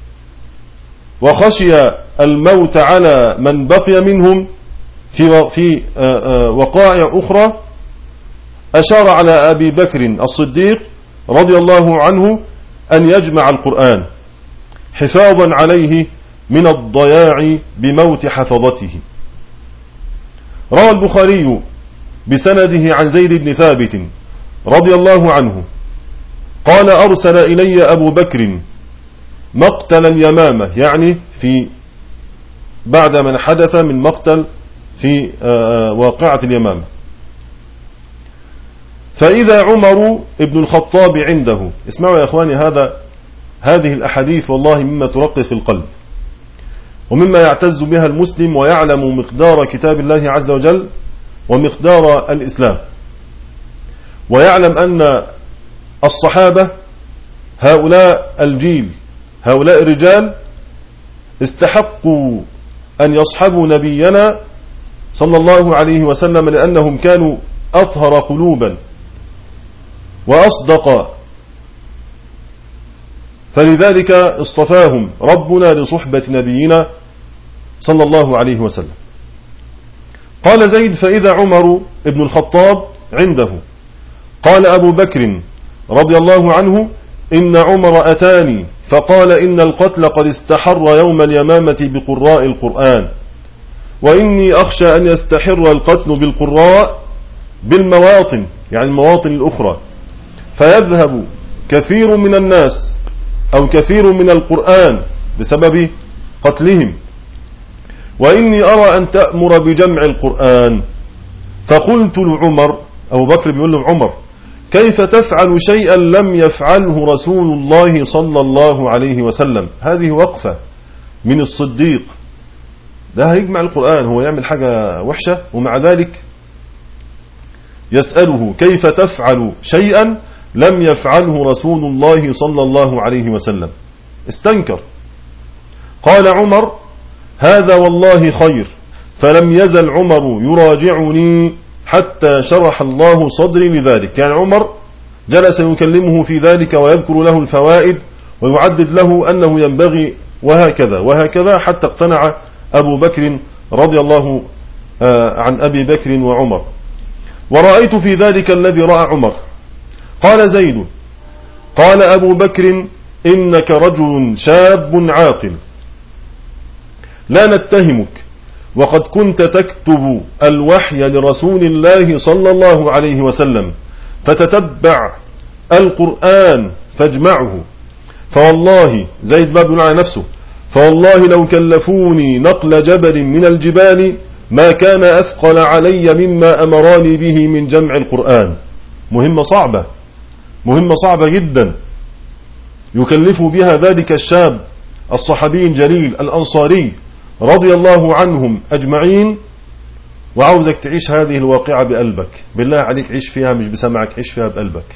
وخشي الموت على من بقي منهم في وقائع أخرى، أشار على أبي بكر الصديق رضي الله عنه أن يجمع القرآن حفاظا عليه من الضياع بموت حفظته. روى البخاري بسنده عن زيد بن ثابت رضي الله عنه قال: أرسل إلي أبو بكر مقتل اليمامة، يعني بعد من حدث من مقتل في واقعة اليمامة، فإذا عمر ابن الخطاب عنده. اسمعوا يا أخواني هذه الأحاديث والله مما ترقق القلب، ومما يعتز بها المسلم ويعلم مقدار كتاب الله عز وجل ومقدار الإسلام، ويعلم أن الصحابة هؤلاء الجيل، هؤلاء الرجال استحقوا أن يصحبوا نبينا صلى الله عليه وسلم، لأنهم كانوا أطهر قلوبا وأصدق، فلذلك اصطفاهم ربنا لصحبة نبينا صلى الله عليه وسلم. قال زيد: فإذا عمر ابن الخطاب عنده. قال أبو بكر رضي الله عنه: إن عمر أتاني فقال إن القتل قد استحر يوم اليمامة بقراء القرآن، وإني أخشى أن يستحر القتل بالقراء بالمواطن، يعني المواطن الأخرى، فيذهب كثير من الناس أو كثير من القرآن بسبب قتلهم، وإني أرى أن تأمر بجمع القرآن. فقلت لعمر، أبو بكر بيقول له عمر: كيف تفعل شيئا لم يفعله رسول الله صلى الله عليه وسلم؟ هذه وقفة من الصديق، ده هيجمع القرآن، هو يعمل حاجة وحشة؟ ومع ذلك يسأله كيف تفعل شيئا لم يفعله رسول الله صلى الله عليه وسلم؟ استنكر. قال عمر: هذا والله خير. فلم يزل عمر يراجعني حتى شرح الله صدري لذلك، يعني عمر جلس يكلمه في ذلك ويذكر له الفوائد ويعدد له أنه ينبغي وهكذا وهكذا، حتى اقتنع أبو بكر رضي الله عن أبي بكر وعمر. ورأيت في ذلك الذي رأى عمر. قال زيد: قال أبو بكر: إنك رجل شاب عاقل لا نتهمك، وقد كنت تكتب الوحي لرسول الله صلى الله عليه وسلم، فتتبع القرآن فاجمعه. فوالله، زيد بن بيقول على نفسه، فوالله لو كلفوني نقل جبل من الجبال ما كان أثقل علي مما أمراني به من جمع القرآن. مهمة صعبة، مهمة صعبة جدا يكلف بها ذلك الشاب الصحابي الجليل الأنصاري رضي الله عنهم أجمعين، وعاوزك تعيش هذه الواقعة بقلبك. بالله عليك عيش فيها، مش بسمعك، عيش فيها بقلبك.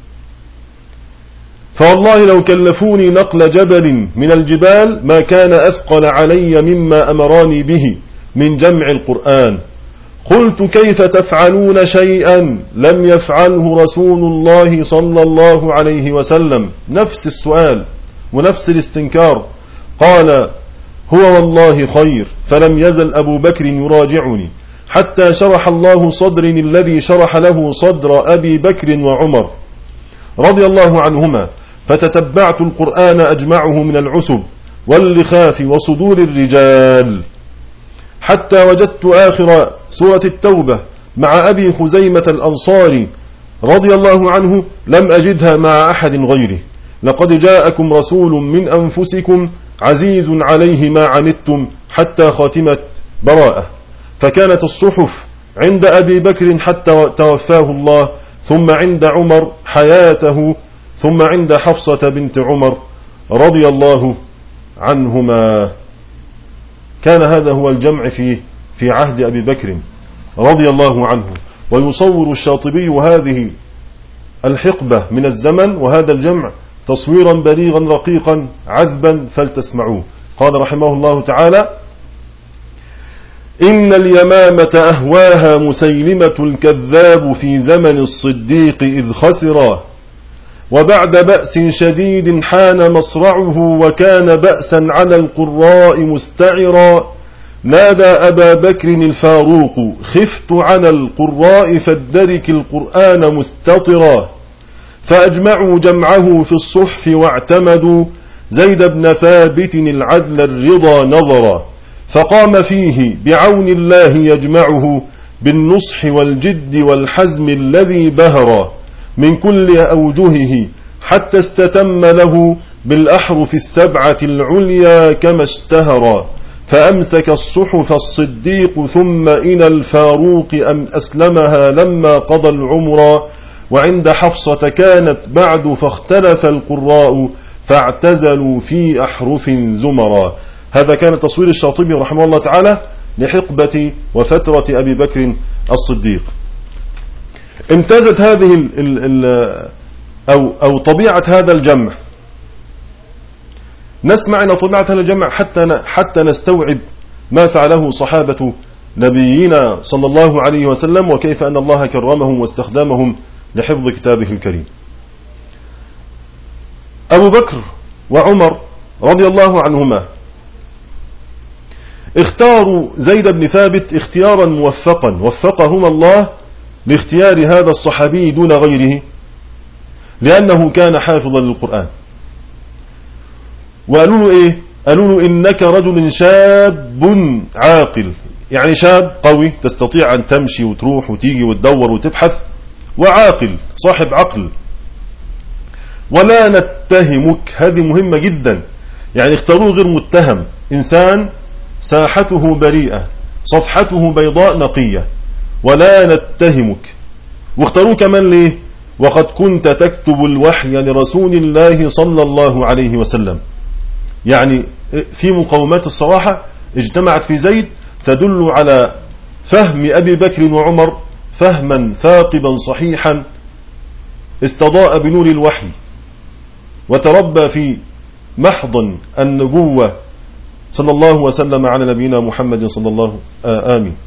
فوالله لو كلفوني نقل جبل من الجبال ما كان أثقل علي مما أمراني به من جمع القرآن. قلت كيف تفعلون شيئا لم يفعله رسول الله صلى الله عليه وسلم؟ نفس السؤال ونفس الاستنكار. قال هو والله خير. فلم يزل أبو بكر يراجعني حتى شرح الله صدري الذي شرح له صدر أبي بكر وعمر رضي الله عنهما، فتتبعت القرآن أجمعه من العسب واللخاف وصدور الرجال حتى وجدت آخر سورة التوبة مع أبي خزيمة الأنصاري رضي الله عنه لم أجدها مع أحد غيره. لقد جاءكم رسول من أنفسكم عزيز عليه ما عنتم حتى خاتمة براءة. فكانت الصحف عند أبي بكر حتى توفاه الله، ثم عند عمر حياته، ثم عند حفصة بنت عمر رضي الله عنهما. كان هذا هو الجمع في عهد أبي بكر رضي الله عنه. ويصور الشاطبي هذه الحقبة من الزمن وهذا الجمع تصويرا بليغا رقيقا عذبا، فلتسمعوه. قال رحمه الله تعالى: إن اليمامة أهواها مسيلمة الكذاب في زمن الصديق إذ خسرا، وبعد بأس شديد حان مصرعه، وكان بأسا على القراء مستعرا. نادى أبا بكر الفاروق: خفت على القراء فادرك القرآن مستطرا. فأجمعوا جمعه في الصحف واعتمدوا زيد بن ثابت العدل الرضا نظرا. فقام فيه بعون الله يجمعه بالنصح والجد والحزم الذي بهرا من كل أوجهه، حتى استتم له بالأحرف السبعة العليا كما اشتهرا. فأمسك الصحف الصديق ثم إلى الفاروق أسلمها لما قضى العمر. وعند حفصة كانت بعد فاختلف القراء فاعتزلوا في أحرف زمرا. هذا كان تصوير الشاطبي رحمه الله تعالى لحقبة وفترة أبي بكر الصديق. امتازت هذه أو طبيعة هذا الجمع. نسمع أن طبيعة هذا الجمع حتى نستوعب ما فعله صحابة نبينا صلى الله عليه وسلم، وكيف أن الله كرمهم واستخدمهم لحفظ كتابه الكريم. أبو بكر وعمر رضي الله عنهما اختاروا زيد بن ثابت اختيارا موفقا، وفقهما الله لاختيار هذا الصحابي دون غيره، لأنه كان حافظا للقرآن. وقالوا له إيه؟ قالوا له: إنك رجل شاب عاقل، يعني شاب قوي تستطيع أن تمشي وتروح وتيجي وتدور وتبحث، وعاقل صاحب عقل. ولا نتهمك، هذه مهمة جدا، يعني اختاروه غير متهم، إنسان ساحته بريئة صفحته بيضاء نقية، ولا نتهمك. واختاروه كمان ليه؟ وقد كنت تكتب الوحي لرسول الله صلى الله عليه وسلم. يعني في مقومات الصراحة اجتمعت في زيد تدل على فهم أبي بكر وعمر فهما ثاقبا صحيحا استضاء بنور الوحي، وتربى في محضن النبوة صلى الله وسلم على نبينا محمد صلى الله آمين.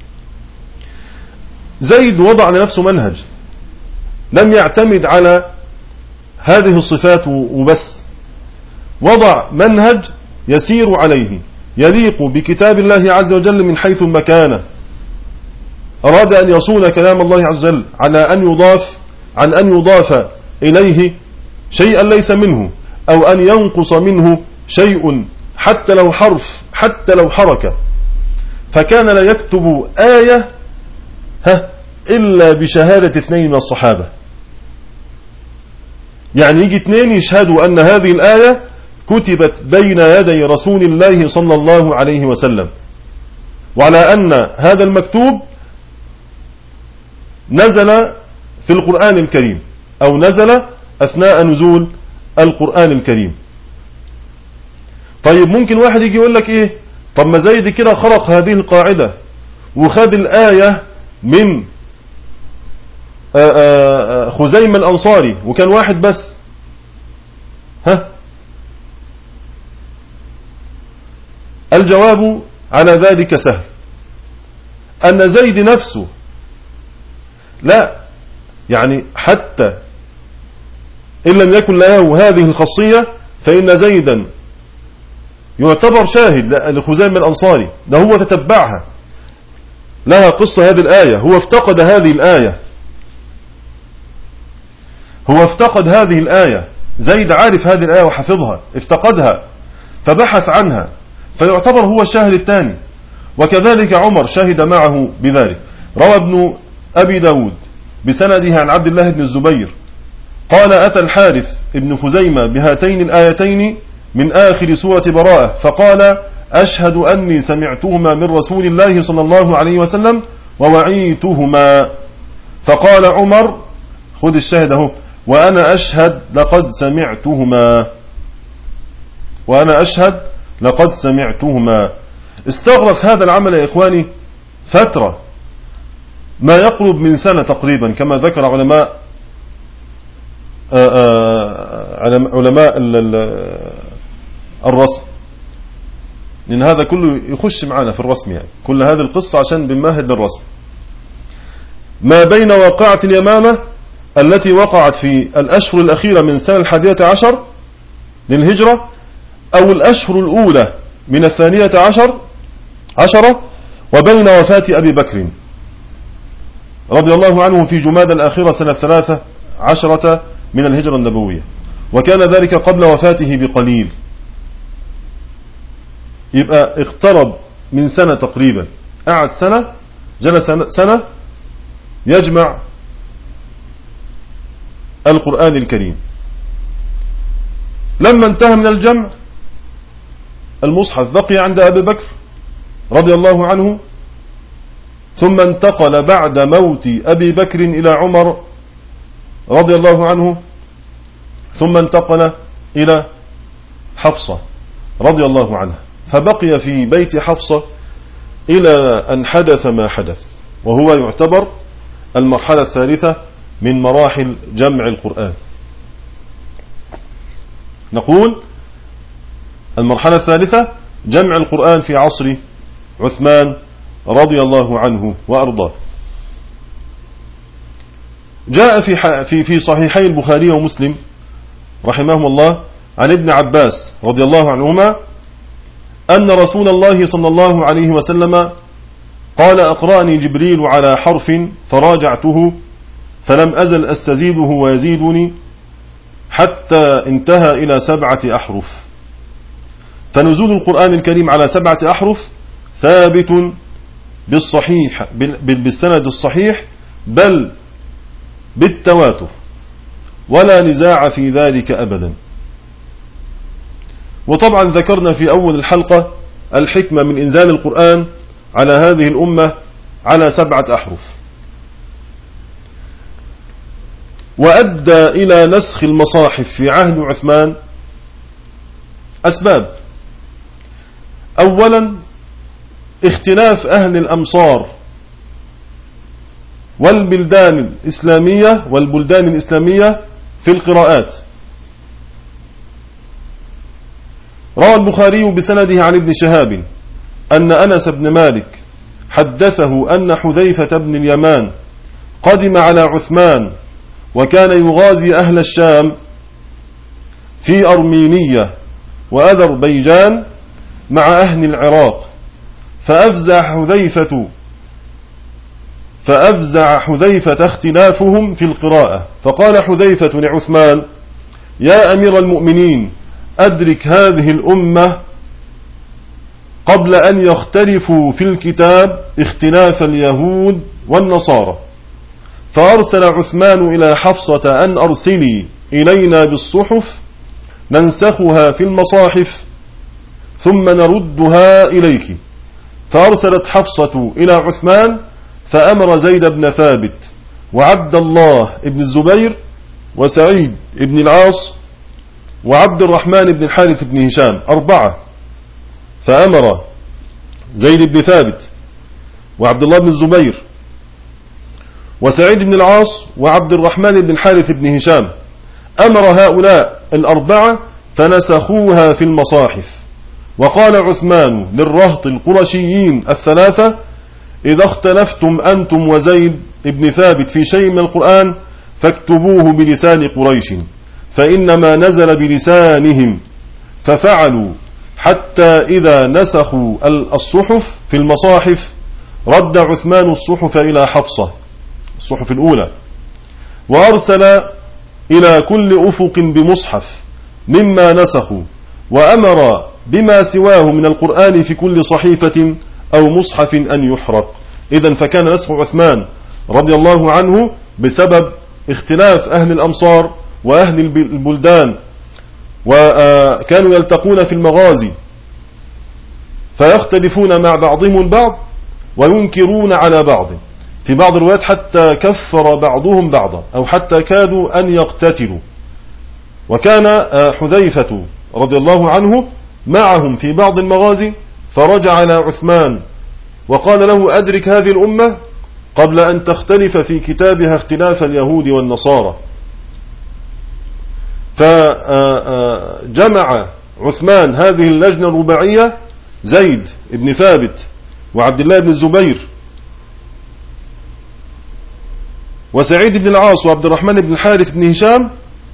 زيد وضع لنفسه منهج، لم يعتمد على هذه الصفات وبس، وضع منهج يسير عليه يليق بكتاب الله عز وجل من حيث المكانة. أراد أن يصون كلام الله عز وجل عن أن يضاف إليه شيئا ليس منه، أو أن ينقص منه شيء حتى لو حرف، حتى لو حركة. فكان لا يكتب آية إلا بشهادة 2 من الصحابة، يعني يجي 2 يشهدوا أن هذه الآية كتبت بين يدي رسول الله صلى الله عليه وسلم، وعلى أن هذا المكتوب نزل في القرآن الكريم، أو نزل أثناء نزول القرآن الكريم. طيب ممكن واحد يجي يقول لك إيه؟ طب ما زيد كده خرق هذه القاعدة وخد الآية من خزيمة الأنصاري وكان واحد بس؟ الجواب على ذلك سهل، أن زيد نفسه لا، يعني حتى إن لم يكن له هذه الخاصية فإن زيدا يعتبر شاهد لخزيمة الأنصاري، ده هو تتبعها، لها قصة هذه الآية، هو افتقد هذه الآية، هو افتقد هذه الآية، زيد عارف هذه الآية وحفظها، افتقدها فبحث عنها، فيعتبر هو الشاهد الثاني. وكذلك عمر شهد معه بذلك. روى ابن أبي داود بسنده عن عبد الله بن الزبير قال: أتى الحارث ابن خزيمة بهاتين الآيتين من آخر سورة براءة فقال: أشهد أني سمعتهما من رسول الله صلى الله عليه وسلم ووعيتهما. فقال عمر: خذ الشهده، وأنا أشهد لقد سمعتهما، وأنا أشهد لقد سمعتهما. استغرق هذا العمل يا إخواني فترة ما يقرب من سنة تقريبا، كما ذكر علماء الرسم، لأن هذا كله يخش معنا في الرسم، يعني كل هذه القصة عشان بنمهد للرسم. ما بين واقعة اليمامة التي وقعت في الأشهر الأخيرة من سنة 11 للهجرة أو الأشهر الأولى من 12 وبين وفاة أبي بكر رضي الله عنه في جماد الآخرة سنة 13 من الهجرة النبوية، وكان ذلك قبل وفاته بقليل، يبقى اقترب من سنة تقريبا، قعد سنة، جلس سنة يجمع القرآن الكريم. لما انتهى من الجمع المصحف بقي عند أبي بكر رضي الله عنه، ثم انتقل بعد موت أبي بكر إلى عمر رضي الله عنه، ثم انتقل إلى حفصة رضي الله عنها، فبقي في بيت حفصة إلى أن حدث ما حدث، وهو يعتبر المرحلة الثالثة من مراحل جمع القرآن. نقول المرحلة الثالثة جمع القرآن في عصر عثمان رضي الله عنه وأرضاه. جاء في صحيحي البخاري ومسلم رحمهم الله عن ابن عباس رضي الله عنهما أن رسول الله صلى الله عليه وسلم قال: أقرأني جبريل على حرف فراجعته فلم أزل أستزيده ويزيدني حتى انتهى إلى 7 أحرف. فنزول القرآن الكريم على 7 أحرف ثابت بالصحيح بالسند الصحيح بل بالتواتر، ولا نزاع في ذلك أبدا. وطبعا ذكرنا في أول الحلقة الحكمة من إنزال القرآن على هذه الأمة على 7 أحرف. وأدى إلى نسخ المصاحف في عهد عثمان أسباب: أولا اختلاف أهل الأمصار والبلدان الإسلامية في القراءات. روى البخاري بسنده عن ابن شهاب أن أنس بن مالك حدثه أن حذيفة بن اليمان قدم على عثمان وكان يغازي أهل الشام في أرمينية وأذربيجان مع أهل العراق، فأفزع حذيفة اختلافهم في القراءة، فقال حذيفة لعثمان: يا أمير المؤمنين، أدرك هذه الأمة قبل أن يختلفوا في الكتاب اختلاف اليهود والنصارى. فأرسل عثمان إلى حفصة أن أرسلي إلينا بالصحف ننسخها في المصاحف ثم نردها إليك. فأرسلت حفصة إلى عثمان فأمر زيد بن ثابت وعبد الله بن الزبير وسعيد بن العاص وعبد الرحمن بن الحارث بن هشام 4. فأمر زيد بن ثابت وعبد الله بن الزبير وسعيد بن العاص وعبد الرحمن بن الحارث بن هشام، أمر هؤلاء الأربعة فنسخوها في المصاحف. وقال عثمان للرهط القرشيين الثلاثة: إذا اختلفتم أنتم وزيد بن ثابت في شيء من القرآن فاكتبوه بلسان قريش، فإنما نزل بلسانهم. ففعلوا حتى إذا نسخوا الصحف في المصاحف رد عثمان الصحف إلى حفصة، الصحف الأولى، وأرسل إلى كل أفق بمصحف مما نسخوا، وأمر بما سواه من القرآن في كل صحيفة أو مصحف أن يحرق. إذن فكان نسخ عثمان رضي الله عنه بسبب اختلاف أهل الأمصار وأهل البلدان، وكانوا يلتقون في المغازي فيختلفون مع بعضهم البعض وينكرون على بعض، في بعض الروايات حتى كفر بعضهم بعضا أو حتى كادوا أن يقتتلوا. وكان حذيفة رضي الله عنه معهم في بعض المغازي، فرجع على عثمان وقال له: أدرك هذه الأمة قبل أن تختلف في كتابها اختلاف اليهود والنصارى. فجمع عثمان هذه اللجنة الرباعية: زيد بن ثابت وعبد الله بن الزبير وسعيد بن العاص وعبد الرحمن بن الحارث بن هشام،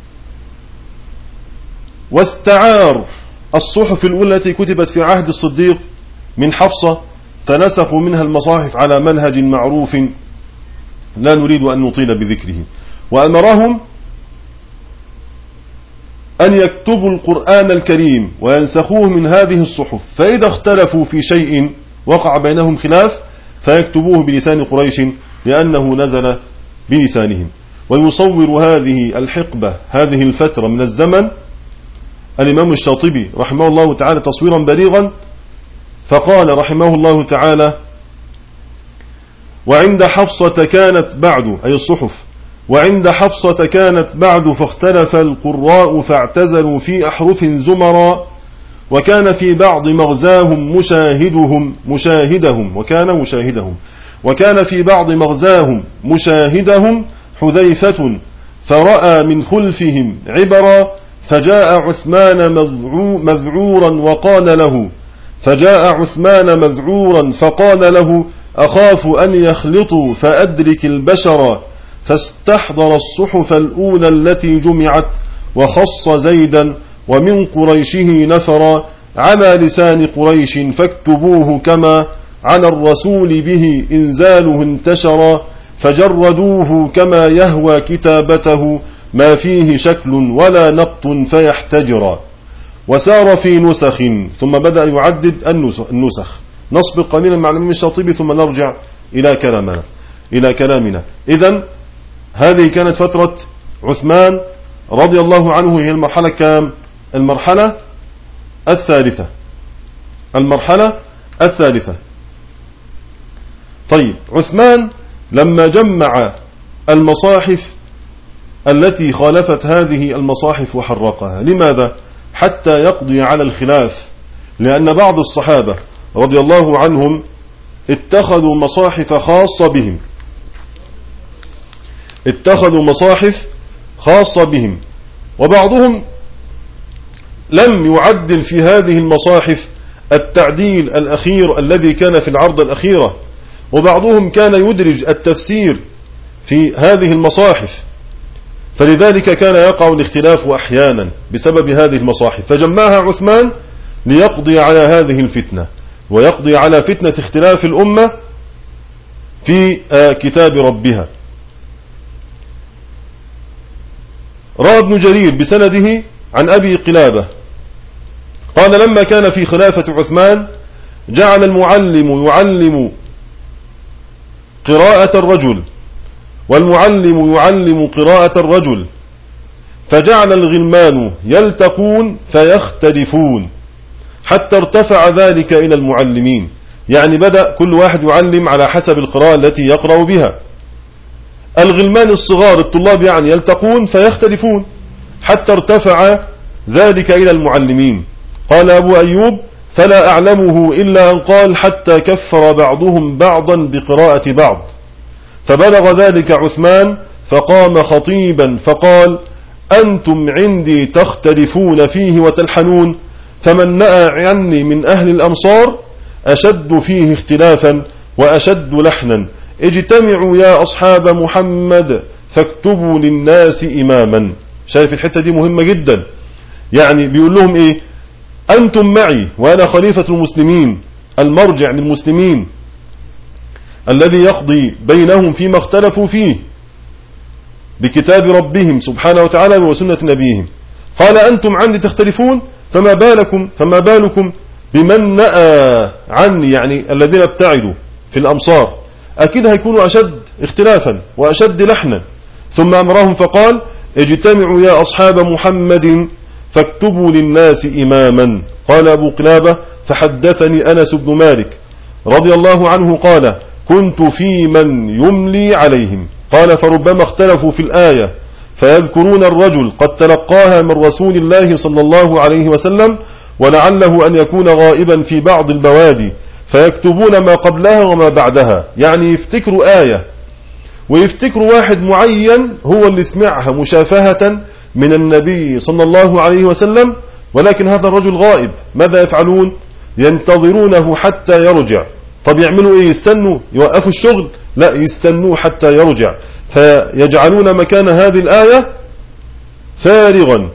واستعار الصحف الأولى التي كتبت في عهد الصديق من حفصة، فنسخوا منها المصاحف على منهج معروف لا نريد أن نطيل بذكره. وأمرهم أن يكتبوا القرآن الكريم وينسخوه من هذه الصحف، فإذا اختلفوا في شيء وقع بينهم خلاف فيكتبوه بلسان قريش لأنه نزل بلسانهم. ويصور هذه الحقبة، هذه الفترة من الزمن، الإمام الشاطبي رحمه الله تعالى تصويرا بليغا، فقال رحمه الله تعالى: وعند حفصة كانت بعد، أي الصحف، وعند حفصة كانت بعد فاختلف القراء فاعتزلوا في أحرف زمرا، وكان في بعض مغزاهم وكان في بعض مغزاهم مشاهدهم حذيفة، فرأى من خلفهم عبرا، فجاء عثمان مذعورا فقال له: أخاف أن يخلطوا فأدرك البشر، فاستحضر الصحف الأولى التي جمعت وخص زيدا ومن قريشه نفرا على لسان قريش، فاكتبوه كما على الرسول به إنزاله انتشرا، فجردوه كما يهوى كتابته، ما فيه شكل ولا نقط فيحتجرا. وسار في نسخ، ثم بدأ يعدد النسخ. نصبر قليلا مع الإمام الشاطبي ثم نرجع إلى كلامنا. إذن هذه كانت فترة عثمان رضي الله عنه، هي المرحلة كام؟ المرحلة الثالثة. طيب، عثمان لما جمع المصاحف التي خالفت هذه المصاحف وحرقها، لماذا؟ حتى يقضي على الخلاف، لأن بعض الصحابة رضي الله عنهم اتخذوا مصاحف خاصة بهم، وبعضهم لم يعدل في هذه المصاحف التعديل الأخير الذي كان في العرض الأخيرة، وبعضهم كان يدرج التفسير في هذه المصاحف، فلذلك كان يقع الاختلاف أحيانا بسبب هذه المصاحف، فجمعها عثمان ليقضي على هذه الفتنة، ويقضي على فتنة اختلاف الأمة في كتاب ربها. روى ابن جرير بسنده عن أبي قلابة قال: لما كان في خلافة عثمان جعل المعلم يعلم قراءة الرجل والمعلم يعلم قراءة الرجل، فجعل الغلمان يلتقون فيختلفون حتى ارتفع ذلك إلى المعلمين، يعني بدأ كل واحد يعلم على حسب القراءة التي يقرأ بها. الغلمان الصغار الطلاب يعني يلتقون فيختلفون حتى ارتفع ذلك إلى المعلمين. قال أبو أيوب: فلا أعلمه إلا أن قال حتى كفر بعضهم بعضا بقراءة بعض. فبلغ ذلك عثمان فقام خطيبا فقال: أنتم عندي تختلفون فيه وتلحنون، فمن نأى عني من أهل الأمصار أشد فيه اختلافا وأشد لحنا، اجتمعوا يا أصحاب محمد فاكتبوا للناس إماما. شايف الحتة دي مهمة جدا، يعني بيقول لهم إيه؟ أنتم معي وأنا خليفة المسلمين، المرجع للمسلمين الذي يقضي بينهم فيما اختلفوا فيه بكتاب ربهم سبحانه وتعالى وسنة نبيهم. قال: أنتم عندي تختلفون، فما بالكم بمن نأى عني، يعني الذين ابتعدوا في الأمصار، أكيد هيكونوا أشد اختلافا وأشد لحنا. ثم أمرهم فقال: اجتمعوا يا أصحاب محمد فاكتبوا للناس إماما. قال أبو قلابة: فحدثني أنس بن مالك رضي الله عنه قال: كنت في من يملي عليهم. قال: فربما اختلفوا في الآية فيذكرون الرجل قد تلقاها من رسول الله صلى الله عليه وسلم ولعله أن يكون غائبا في بعض البوادي فيكتبون ما قبلها وما بعدها، يعني يفتكروا آية ويفتكروا واحد معين هو اللي سمعها مشافهة من النبي صلى الله عليه وسلم، ولكن هذا الرجل غائب. ماذا يفعلون؟ ينتظرونه حتى يرجع. طب يعملوا ايه؟ يستنوا يوقفوا الشغل؟ لا، يستنوا حتى يرجع، فيجعلون مكان هذه الآية فارغا،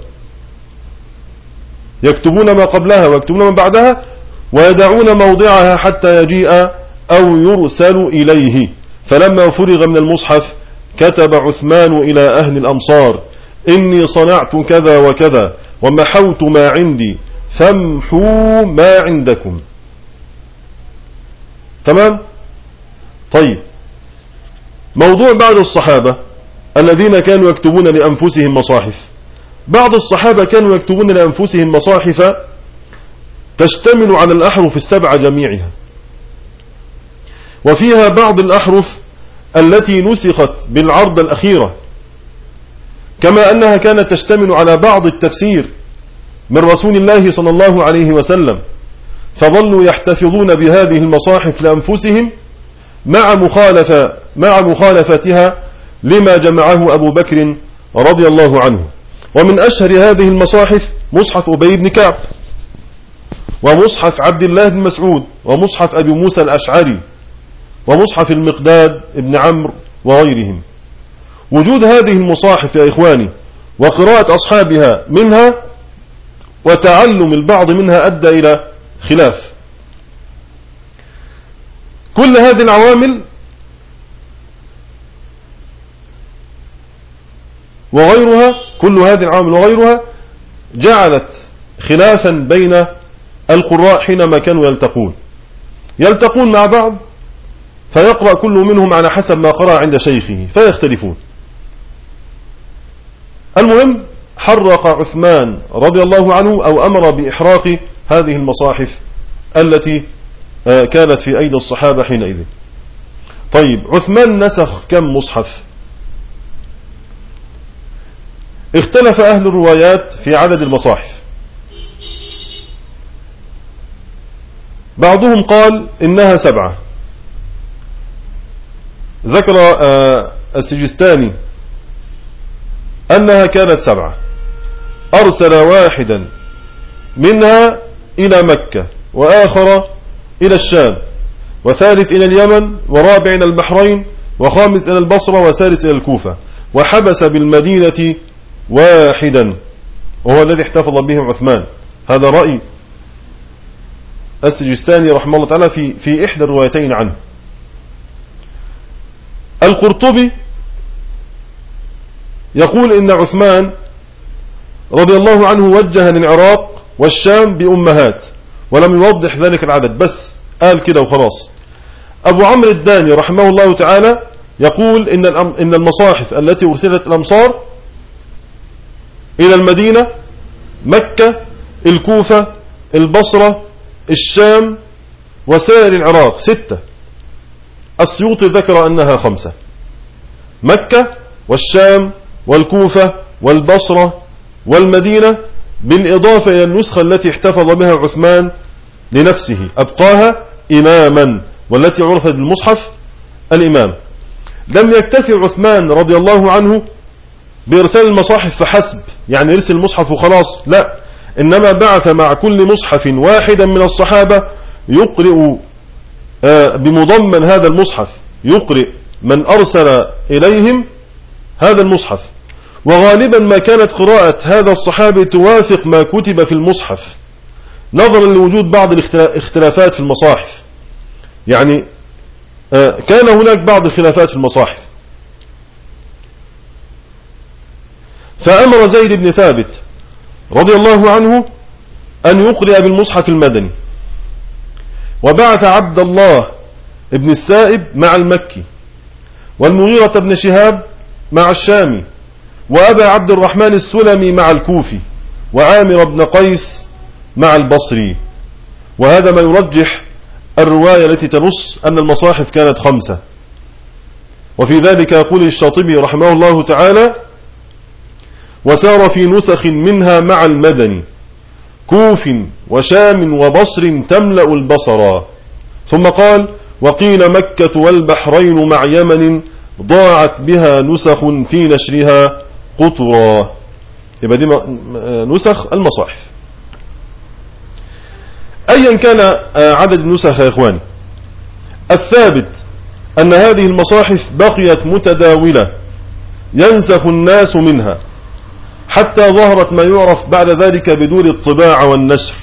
يكتبون ما قبلها ويكتبون ما بعدها ويدعون موضعها حتى يجيء أو يرسل إليه. فلما فرغ من المصحف كتب عثمان إلى أهل الأمصار: إني صنعت كذا وكذا ومحوت ما عندي فامحوا ما عندكم. تمام؟ طيب، موضوع بعض الصحابة الذين كانوا يكتبون لأنفسهم مصاحف. بعض الصحابة كانوا يكتبون لأنفسهم مصاحف تشتمل على الأحرف السبعة جميعها، وفيها بعض الأحرف التي نسخت بالعرض الأخيرة، كما أنها كانت تشتمل على بعض التفسير من رسول الله صلى الله عليه وسلم، فظلوا يحتفظون بهذه المصاحف لأنفسهم مع مخالفتها لما جمعه أبو بكر رضي الله عنه. ومن أشهر هذه المصاحف مصحف أبي بن كعب، ومصحف عبد الله بن مسعود، ومصحف أبي موسى الأشعري، ومصحف المقداد بن عمرو وغيرهم. وجود هذه المصاحف يا إخواني وقراءة أصحابها منها وتعلم البعض منها أدى إلى خلاف. كل هذه العوامل وغيرها جعلت خلافا بين القراء حينما كانوا يلتقون مع بعض، فيقرأ كل منهم على حسب ما قرأ عند شيخه فيختلفون. المهم، حرق عثمان رضي الله عنه أو أمر بإحراق هذه المصاحف التي كانت في أيدي الصحابة حينئذ. طيب، عثمان نسخ كم مصحف؟ اختلف أهل الروايات في عدد المصاحف. بعضهم قال إنها 7. ذكر السجستاني أنها كانت 7. أرسل واحدا منها إلى مكة، وآخر إلى الشام، وثالث إلى اليمن، ورابع إلى البحرين، وخامس إلى البصرة، وسادس إلى الكوفة، وحبس بالمدينة واحدا وهو الذي احتفظ به عثمان. هذا رأي السجستاني رحمه الله تعالى في إحدى الروايتين عنه. القرطبي يقول إن عثمان رضي الله عنه وجه للعراق والشام بأمهات، ولم يوضح ذلك العدد، بس قال كده وخلاص. أبو عمرو الداني رحمه الله تعالى يقول إن المصاحف التي أرسلت الأمصار إلى المدينة مكة، الكوفة، البصرة، الشام، وسائر العراق 6. السيوطي ذكر أنها 5: مكة والشام والكوفة والبصرة والمدينة، بالإضافة إلى النسخة التي احتفظ بها عثمان لنفسه أبقاها إماما، والتي عرفت بالمصحف الإمام. لم يكتفي عثمان رضي الله عنه بإرسال المصاحف فحسب، يعني يرسل المصحف وخلاص، لا، إنما بعث مع كل مصحف واحدا من الصحابة يقرئ بمضمن هذا المصحف، يقرئ من أرسل إليهم هذا المصحف. وغالبا ما كانت قراءة هذا الصحابي توافق ما كتب في المصحف، نظرا لوجود بعض الاختلافات في المصاحف. يعني كان هناك بعض الخلافات في المصاحف، فأمر زيد بن ثابت رضي الله عنه أن يقرئ بالمصحف المدني، وبعث عبد الله بن السائب مع المكي، والمغيرة بن شهاب مع الشامي، وأبا عبد الرحمن السلمي مع الكوفي، وعامر بن قيس مع البصري. وهذا ما يرجح الرواية التي تنص أن المصاحف كانت 5. وفي ذلك يقول الشاطبي رحمه الله تعالى: وسار في نسخ منها مع المدني كوف وشام وبصر تملأ البصرا. ثم قال: وقيل مكة والبحرين مع يمن ضاعت بها نسخ في نشرها قطرا. يبقى دي نسخ المصاحف. أيا كان عدد النسخ يا إخواني، الثابت أن هذه المصاحف بقيت متداولة ينسخ الناس منها حتى ظهرت ما يعرف بعد ذلك بدور الطباعة والنشر.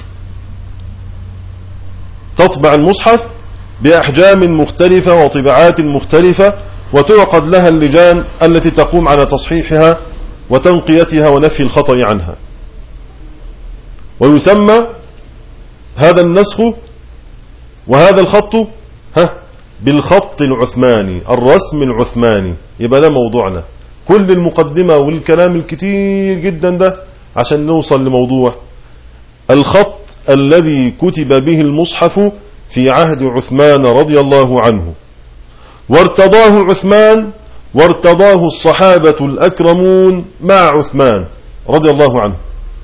تطبع المصحف بأحجام مختلفة وطباعات مختلفة، وتعقد لها اللجان التي تقوم على تصحيحها وتنقيتها ونفي الخطأ عنها. ويسمى هذا النسخ وهذا الخط بالخط العثماني، الرسم العثماني. يبقى ده موضوعنا، كل المقدمة والكلام الكتير جدا ده عشان نوصل لموضوع الخط الذي كتب به المصحف في عهد عثمان رضي الله عنه، وارتضاه عثمان وارتضاه الصحابة الأكرمون مع عثمان رضي الله عنه.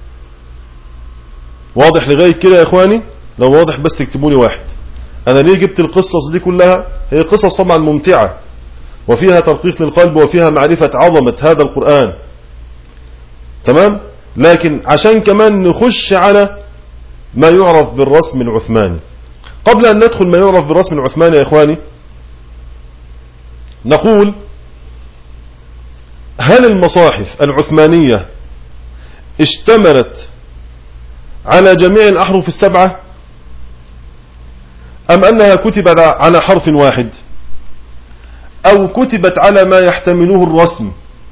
واضح لغاية كده يا إخواني؟ لو واضح بس اكتبوني واحد. أنا ليه جبت القصص دي كلها؟ هي قصص طبعا ممتعة وفيها ترقيق للقلب وفيها معرفة عظمة هذا القرآن، تمام؟ لكن عشان كمان نخش على ما يعرف بالرسم العثماني. قبل أن ندخل ما يعرف بالرسم العثماني يا إخواني، نقول: هل المصاحف العثمانية اشتملت على جميع الأحرف 7، أم أنها كتبت على حرف واحد، أو كتبت على ما يحتمله الرسم؟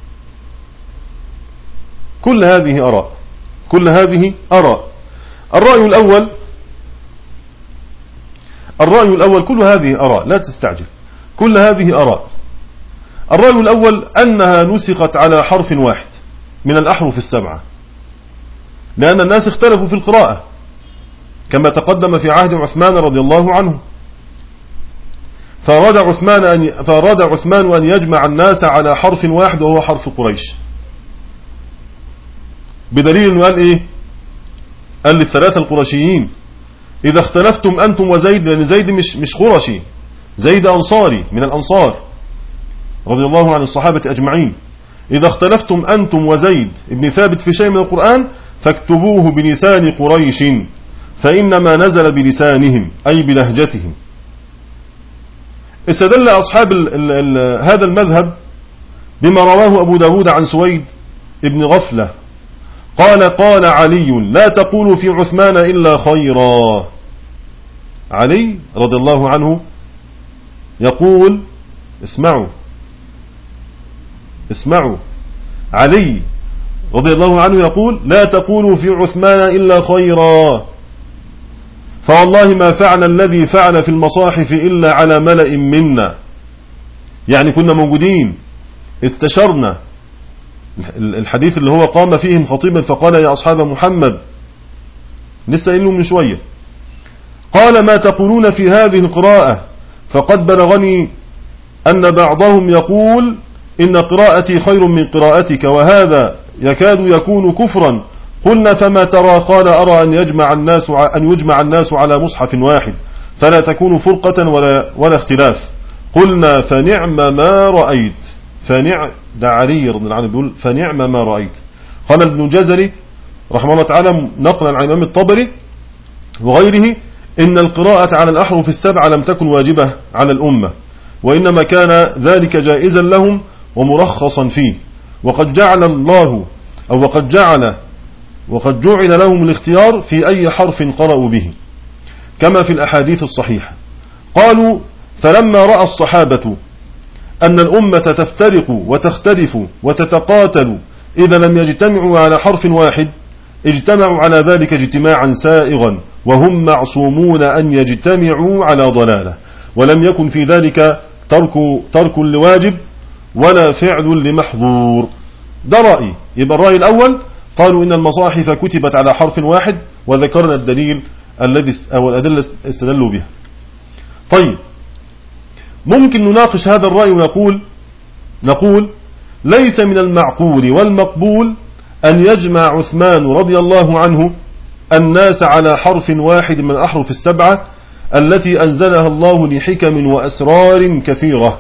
كل هذه آراء. الرأي الأول كل هذه آراء، لا تستعجل، كل هذه آراء. الرأي الأول أنها نسخت على حرف واحد من الأحرف 7، لأن الناس اختلفوا في القراءة كما تقدم في عهد عثمان رضي الله عنه، فأراد عثمان أن يجمع الناس على حرف واحد وهو حرف قريش، بدليل أنه قال إيه؟ قال للثلاثة القرشيين: إذا اختلفتم أنتم وزيد، لأن زيد مش قرشي، زيد أنصاري من الأنصار رضي الله عن الصحابة أجمعين، إذا اختلفتم أنتم وزيد ابن ثابت في شيء من القرآن فاكتبوه بلسان قريش، فإنما نزل بلسانهم أي بلهجتهم. استدل أصحاب هذا المذهب بما رواه أبو داود عن سويد ابن غفلة قال علي: لا تقولوا في عثمان إلا خيرا. علي رضي الله عنه يقول: اسمعوا، علي رضي الله عنه يقول: لا تقولوا في عثمان إلا خيرا، فوالله ما فعل الذي فعل في المصاحف إلا على ملأ منا. يعني كنا موجودين، استشرنا الحديث اللي هو قام فيهم خطيبا فقال: يا أصحاب محمد، لسه قايله من شوية، قال: ما تقولون في هذه القراءة؟ فقد بلغني أن بعضهم يقول: إن قراءتي خير من قراءتك، وهذا يكاد يكون كفرا، قلنا فما ترى؟ قال أرى أن يجمع الناس على مصحف واحد فلا تكون فرقة ولا اختلاف. قلنا فنعم ما رأيت. ده علي رضي الله عنه بيقول فنعم ما رأيت. قال ابن جزري رحمه الله تعالى نقلا عن الإمام الطبري وغيره إن القراءة على الأحرف السبعة لم تكن واجبة على الأمة، وإنما كان ذلك جائزا لهم ومرخصا فيه، وقد جعل لهم الاختيار في أي حرف قرأوا به كما في الأحاديث الصحيحة. قالوا فلما رأى الصحابة أن الأمة تفترق وتختلف وتتقاتل إذا لم يجتمعوا على حرف واحد اجتمعوا على ذلك اجتماعا سائغا، وهم معصومون أن يجتمعوا على ضلالة، ولم يكن في ذلك ترك لواجب ولا فعل لمحظور. ده رأي. يبقى الرأي الأول قالوا إن المصاحف كتبت على حرف واحد، وذكرنا الدليل الأدلة استدلوا بها. طيب ممكن نناقش هذا الرأي ونقول ليس من المعقول والمقبول أن يجمع عثمان رضي الله عنه الناس على حرف واحد من الأحرف السبعة التي أنزلها الله لحكم وأسرار كثيرة،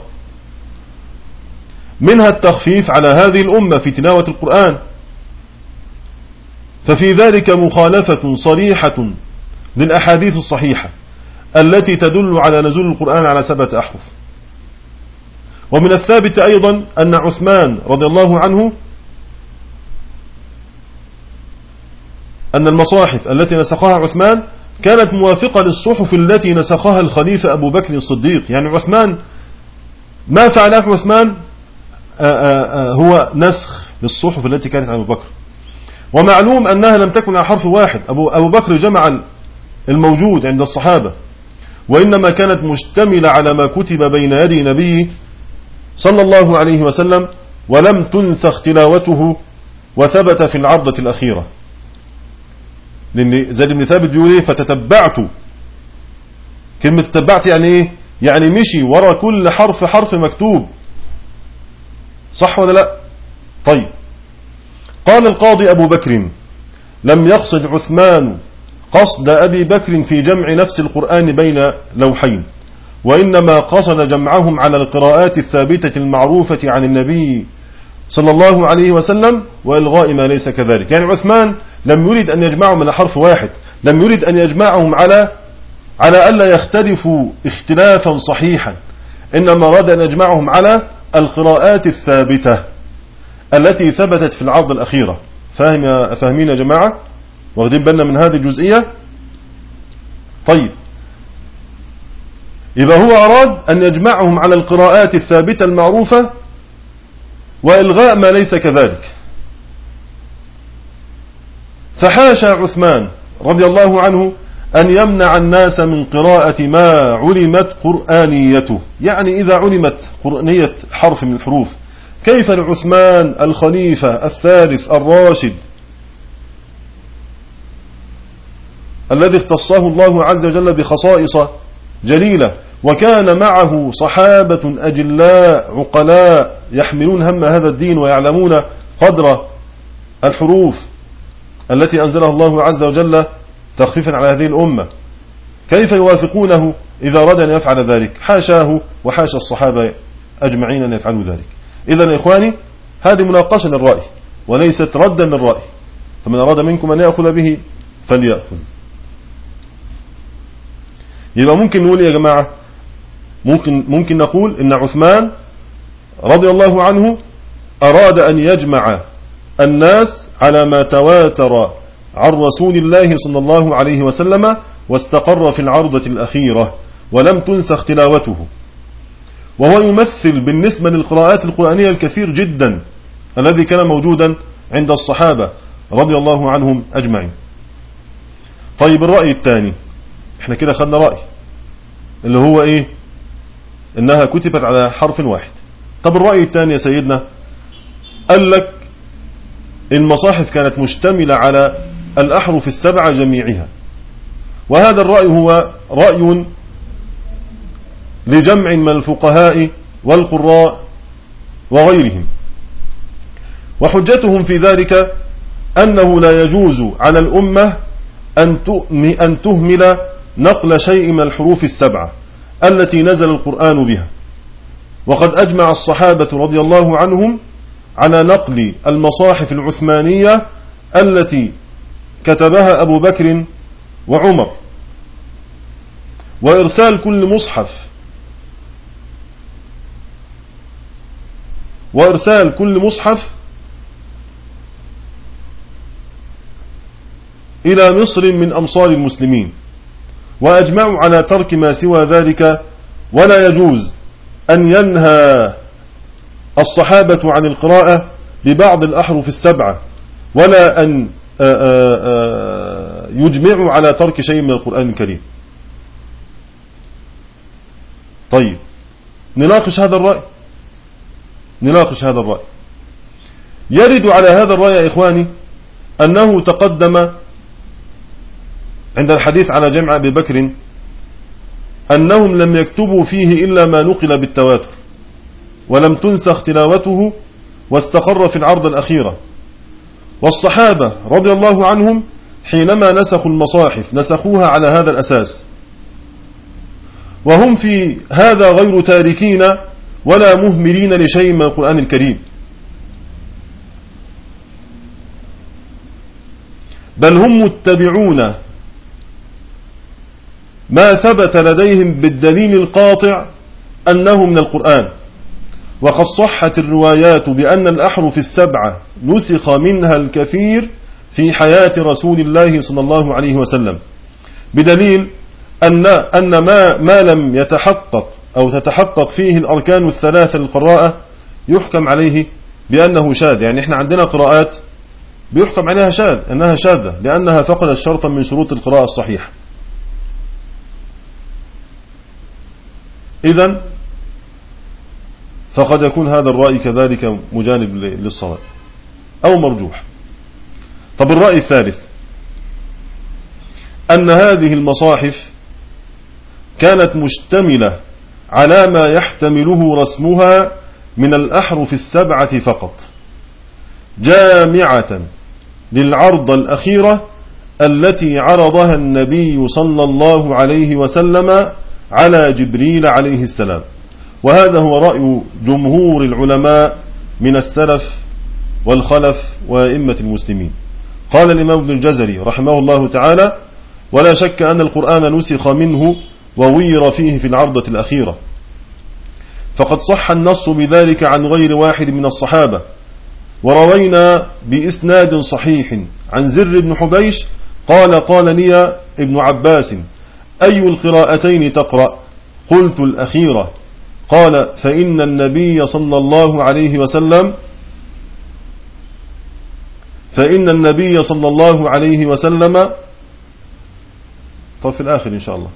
منها التخفيف على هذه الأمة في تلاوة القرآن، ففي ذلك مخالفة صريحة للأحاديث الصحيحة التي تدل على نزول القرآن على 7 أحرف. ومن الثابت أيضا أن عثمان رضي الله عنه أن المصاحف التي نسخها عثمان كانت موافقة للصحف التي نسخها الخليفة أبو بكر الصديق. يعني عثمان ما فعله عثمان هو نسخ للصحف التي كانت عن أبو بكر، ومعلوم أنها لم تكن على حرف واحد. أبو بكر جمع الموجود عند الصحابة، وإنما كانت مشتملة على ما كتب بين يدي نبيه صلى الله عليه وسلم، ولم تنسخ تلاوته وثبت في العرضة الأخيرة. لأن زيد بن ثابت بيقول إيه؟ فتتبعت. كلمة تتبعت يعني إيه؟ يعني مشي ورا كل حرف مكتوب، صح ولا لا؟ طيب قال القاضي أبو بكر لم يقصد عثمان قصد أبي بكر في جمع نفس القرآن بين لوحين، وإنما قصد جمعهم على القراءات الثابتة المعروفة عن النبي صلى الله عليه وسلم وإلغاء ما ليس كذلك. يعني عثمان لم يريد أن يجمعهم من حرف واحد، لم يريد أن يجمعهم على ألا يختلفوا اختلافا صحيحا، إنما أراد أن يجمعهم على القراءات الثابتة التي ثبتت في العرض الأخيرة. فاهمين يا جماعة؟ واخدين بالنا من هذه الجزئية؟ طيب يبقى هو أراد أن يجمعهم على القراءات الثابتة المعروفة وإلغاء ما ليس كذلك. فحاشا عثمان رضي الله عنه أن يمنع الناس من قراءة ما علمت قرآنيته. يعني إذا علمت قرآنية حرف من الحروف، كيف لعثمان الخليفة الثالث الراشد الذي اختصه الله عز وجل بخصائص جليلة، وكان معه صحابة أجلاء عقلاء يحملون هم هذا الدين ويعلمون قدر الحروف التي أنزلها الله عز وجل تخفيفا على هذه الأمة، كيف يوافقونه إذا أراد أن يفعل ذلك؟ حاشاه وحاشا الصحابة أجمعين أن يفعلوا ذلك. إذن يا إخواني هذه مناقشة للرأي وليست ردا للرأي، فمن أراد منكم أن يأخذ به فليأخذ. يبقى ممكن نقول يا جماعة، ممكن نقول إن عثمان رضي الله عنه أراد أن يجمع الناس على ما تواتر عن رسول الله صلى الله عليه وسلم واستقر في العرضة الأخيرة ولم تنسخ تلاوته، وهو يمثل بالنسبة للقراءات القرآنية الكثير جدا الذي كان موجودا عند الصحابة رضي الله عنهم أجمعين. طيب الرأي الثاني، احنا كده خدنا رأي اللي هو ايه؟ انها كتبت على حرف واحد. طب الرأي الثاني يا سيدنا قال لك المصاحف كانت مشتملة على الأحرف السبعة جميعها، وهذا الرأي هو رأي لجمع من الفقهاء والقراء وغيرهم، وحجتهم في ذلك أنه لا يجوز على الأمة أن تهمل نقل شيء من الحروف السبعة التي نزل القرآن بها، وقد أجمع الصحابة رضي الله عنهم على نقل المصاحف العثمانية التي كتبها أبو بكر وعمر، وإرسال كل مصحف إلى مصر من أمصار المسلمين، وأجمعوا على ترك ما سوى ذلك، ولا يجوز أن ينهى الصحابة عن القراءة ببعض الأحرف السبعة، ولا أن يجمعوا على ترك شيء من القرآن الكريم. طيب، نناقش هذا الرأي. يرد على هذا الرأي يا إخواني أنه تقدم عند الحديث على جمع أبي بكر أنهم لم يكتبوا فيه إلا ما نقل بالتواتر، ولم تنسخ تلاوته، واستقر في العرض الأخيرة. والصحابة رضي الله عنهم حينما نسخوا المصاحف نسخوها على هذا الأساس، وهم في هذا غير تاركين ولا مهملين لشيء من القرآن الكريم، بل هم متبعون ما ثبت لديهم بالدليل القاطع أنه من القرآن. وقد صحت الروايات بأن الأحرف السبعة نسخ منها الكثير في حياة رسول الله صلى الله عليه وسلم، بدليل أن ما لم يتحقق أو تتحقق فيه الأركان الثلاثة للقراءة يحكم عليه بأنه شاذ. يعني احنا عندنا قراءات بيحكم عليها أنها شاذة لأنها فقدت شرطا من شروط القراءة الصحيحة. إذن فقد يكون هذا الرأي كذلك مجانب للصواب أو مرجوح. طب الرأي الثالث أن هذه المصاحف كانت مشتملة على ما يحتمله رسمها من الأحرف السبعة فقط، جامعة للعرض الأخيرة التي عرضها النبي صلى الله عليه وسلم على جبريل عليه السلام. وهذا هو رأي جمهور العلماء من السلف والخلف وأئمة المسلمين. قال الإمام ابن الجزري رحمه الله تعالى: ولا شك أن القرآن نسخ منه ووير فيه في العرضة الأخيرة، فقد صح النص بذلك عن غير واحد من الصحابة. وروينا بإسناد صحيح عن زر بن حبيش قال لي ابن عباس: أي القراءتين تقرأ؟ قلت: الأخيرة. قال: فإن النبي صلى الله عليه وسلم طب في الآخر إن شاء الله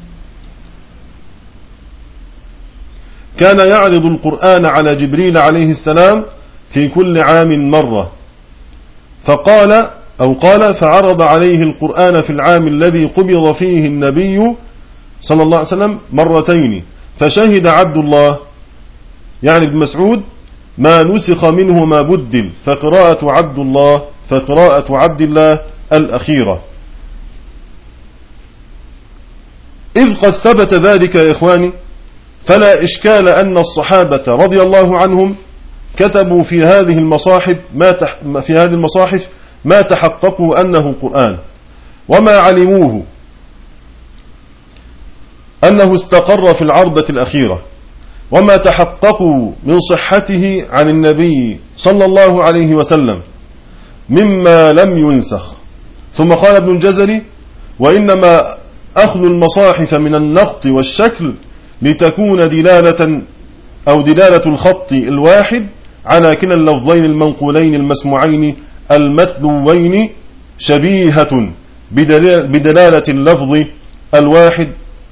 كان يعرض القرآن على جبريل عليه السلام في كل عام مرة، قال فعرض عليه القرآن في العام الذي قبض فيه النبي صلى الله عليه وسلم مرتين، فشهد عبد الله يعني ابن مسعود ما نسخ منه ما بدل، فقراءة عبد الله الأخيرة. إذ قد ثبت ذلك يا إخواني، فلا إشكال أن الصحابة رضي الله عنهم كتبوا في هذه المصاحف ما تحققوا أنه قرآن، وما علموه أنه استقر في العرضة الأخيرة، وما تحققوا من صحته عن النبي صلى الله عليه وسلم مما لم ينسخ. ثم قال ابن الجزري: وإنما أخذ المصاحف من النقط والشكل لتكون دلالة الخط الواحد على كلا اللفظين المنقولين المسموعين المتلوين شبيهة بدلالة اللفظ الواحد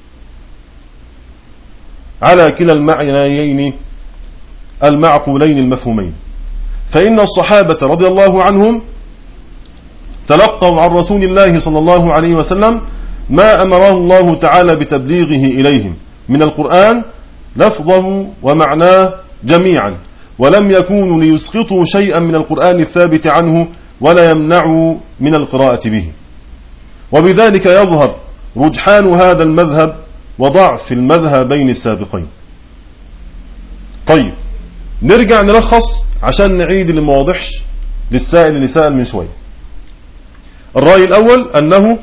على كلا المعنيين المعقولين المفهومين. فإن الصحابة رضي الله عنهم تلقوا عن رسول الله صلى الله عليه وسلم ما أمره الله تعالى بتبليغه إليهم من القرآن لفظه ومعناه جميعا، ولم يكونوا ليسقطوا شيئا من القرآن الثابت عنه ولا يمنع من القراءة به. وبذلك يظهر رجحان هذا المذهب وضعف المذهبين السابقين. طيب نرجع نلخص عشان نعيد اللي ما واضحش للسائل اللي سأل من شوية. الرأي الأول أنه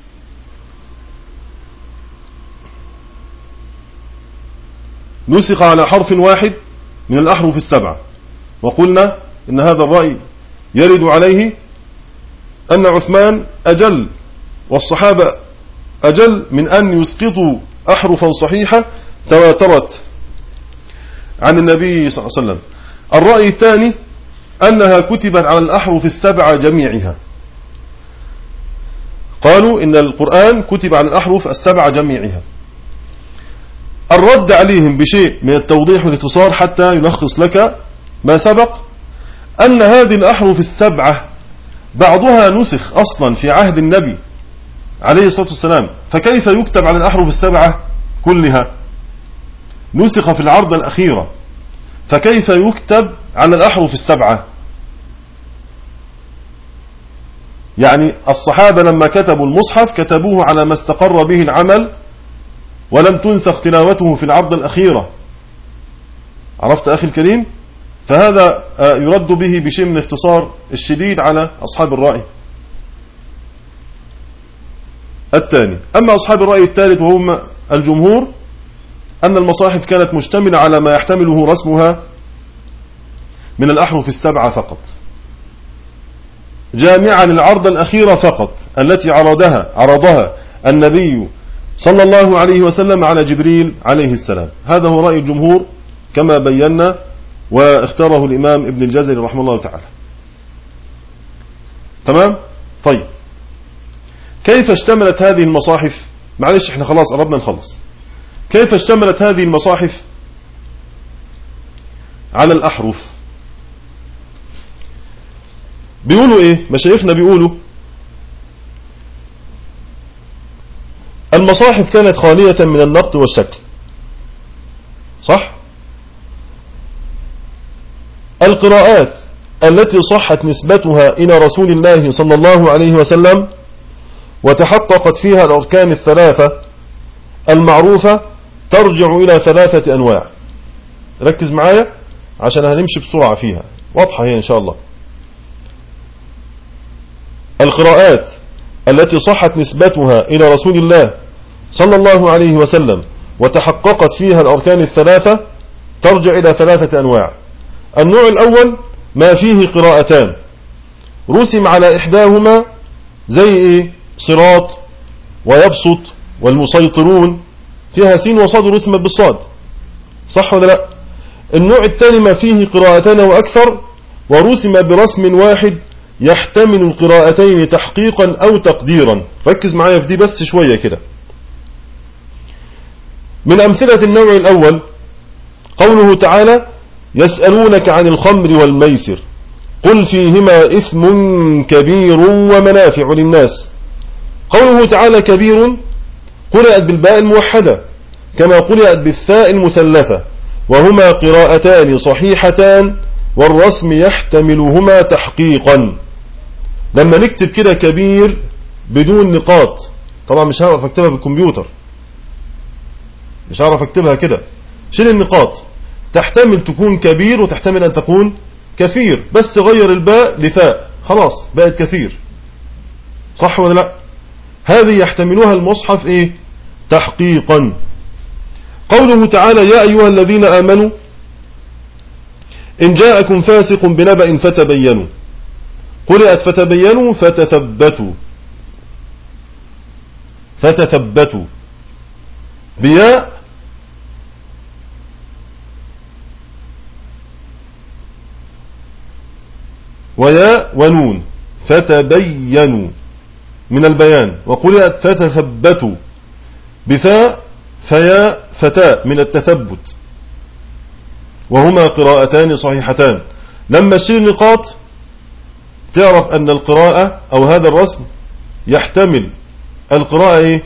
نسخ على حرف واحد من الأحرف السبعة، وقلنا إن هذا الرأي يرد عليه أن عثمان أجل والصحابة أجل من أن يسقطوا أحرفا صحيحة تواترت عن النبي صلى الله عليه وسلم. الرأي الثاني أنها كتبت على الأحرف السبعة جميعها، قالوا إن القرآن كتب على الأحرف السبعة جميعها. الرد عليهم بشيء من التوضيح والاختصار حتى يلخص لك ما سبق، أن هذه الأحرف السبعة بعضها نسخ أصلا في عهد النبي عليه الصلاة والسلام، فكيف يكتب على الأحرف السبعة كلها؟ نسخ في العرضة الأخيرة، فكيف يكتب على الأحرف السبعة؟ يعني الصحابة لما كتبوا المصحف كتبوه على ما استقر به العمل ولم تنسخ تلاوته في العرضة الأخيرة. عرفت أخي الكريم؟ فهذا يرد به بشيء من الاختصار الشديد على أصحاب الرأي الثاني. أما أصحاب الرأي الثالث وهم الجمهور، أن المصاحف كانت مشتملة على ما يحتمله رسمها من الأحرف السبعة فقط، جامعا العرض الأخيرة فقط التي عرضها النبي صلى الله عليه وسلم على جبريل عليه السلام. هذا هو رأي الجمهور كما بينا واختاره الإمام ابن الجزري رحمه الله تعالى. تمام؟ طيب كيف اشتملت هذه المصاحف؟ معلش احنا خلاص قربنا نخلص. كيف اشتملت هذه المصاحف على الأحرف؟ بيقولوا ايه مشايخنا؟ بيقولوا المصاحف كانت خالية من النقط والشكل، صح؟ القراءات التي صحت نسبتها إلى رسول الله صلى الله عليه وسلم وتحققت فيها الأركان الثلاثة المعروفة ترجع إلى ثلاثة أنواع. ركز معايا عشان هنمشي بسرعة فيها، واضحة هي إن شاء الله. القراءات التي صحت نسبتها إلى رسول الله صلى الله عليه وسلم وتحققت فيها الأركان الثلاثة ترجع إلى ثلاثة أنواع. النوع الأول ما فيه قراءتان رسم على إحداهما زي إيه؟ صراط ويبسط والمسيطرون، فيها سين وصاد رسمت بالصاد، صح ولا لا؟ النوع الثاني ما فيه قراءتان وأكثر ورسم برسم واحد يحتمل القراءتين تحقيقا أو تقديرا. ركز معايا في دي بس شوية كده. من أمثلة النوع الأول قوله تعالى يسألونك عن الخمر والميسر قل فيهما إثم كبير ومنافع للناس. قوله تعالى كبير قرأت بالباء الموحدة كما قرأت بالثاء المثلثة، وهما قراءتان صحيحتان والرسم يحتملهما تحقيقا. لما نكتب كده كبير بدون نقاط، طبعا مش هعرف اكتبها بالكمبيوتر، مش هعرف اكتبها كده، شيل النقاط، تحتمل تكون كبير وتحتمل ان تكون كثير، بس غير الباء لثاء خلاص بقت كثير، صح ولا لا؟ هذه يحتملها المصحف ايه؟ تحقيقا. قوله تعالى يا ايها الذين امنوا إن جاءكم فاسق بنبأ فتبينوا، قرأت فتبينوا فتثبتوا بياء وياء ونون فتبينوا من البيان، وقرأت فتثبتوا بثاء فياء فتاء من التثبت، وهما قراءتان صحيحتان. لما تشيل النقاط تعرف أن القراءة أو هذا الرسم يحتمل القراءة إيه؟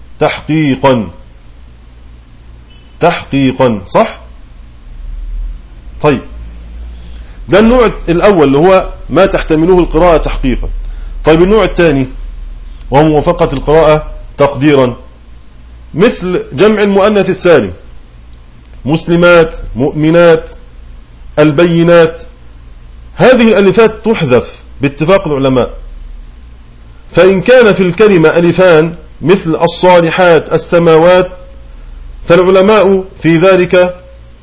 تحقيقا، صح؟ طيب ده النوع الأول اللي هو ما تحتمله القراءة تحقيقا. طيب النوع الثاني وهو موافقة القراءة تقديرا، مثل جمع المؤنث السالم، مسلمات، مؤمنات، البينات، هذه الألفات تحذف باتفاق العلماء. فإن كان في الكلمة ألفان مثل الصالحات، السماوات، فالعلماء في ذلك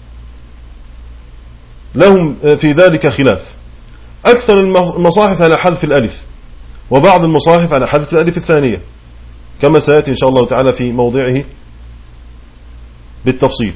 لهم في ذلك خلاف. أكثر المصاحف على حذف الألف، وبعض المصاحف على حذف الألف الثانية، كما سيأتي إن شاء الله تعالى في موضعه بالتفصيل.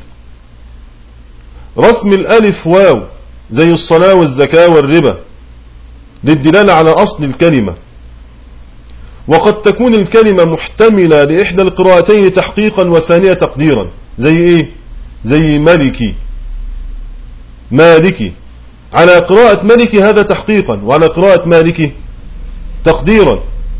رسم الألف واو زي الصلاة والزكاة والربا للدلالة على أصل الكلمة، وقد تكون الكلمة محتملة لإحدى القراءتين تحقيقا والثانية تقديرا، زي إيه؟ زي ملكي، مالكي، على قراءة ملكي هذا تحقيقا، وعلى قراءة مالكي تقديرا.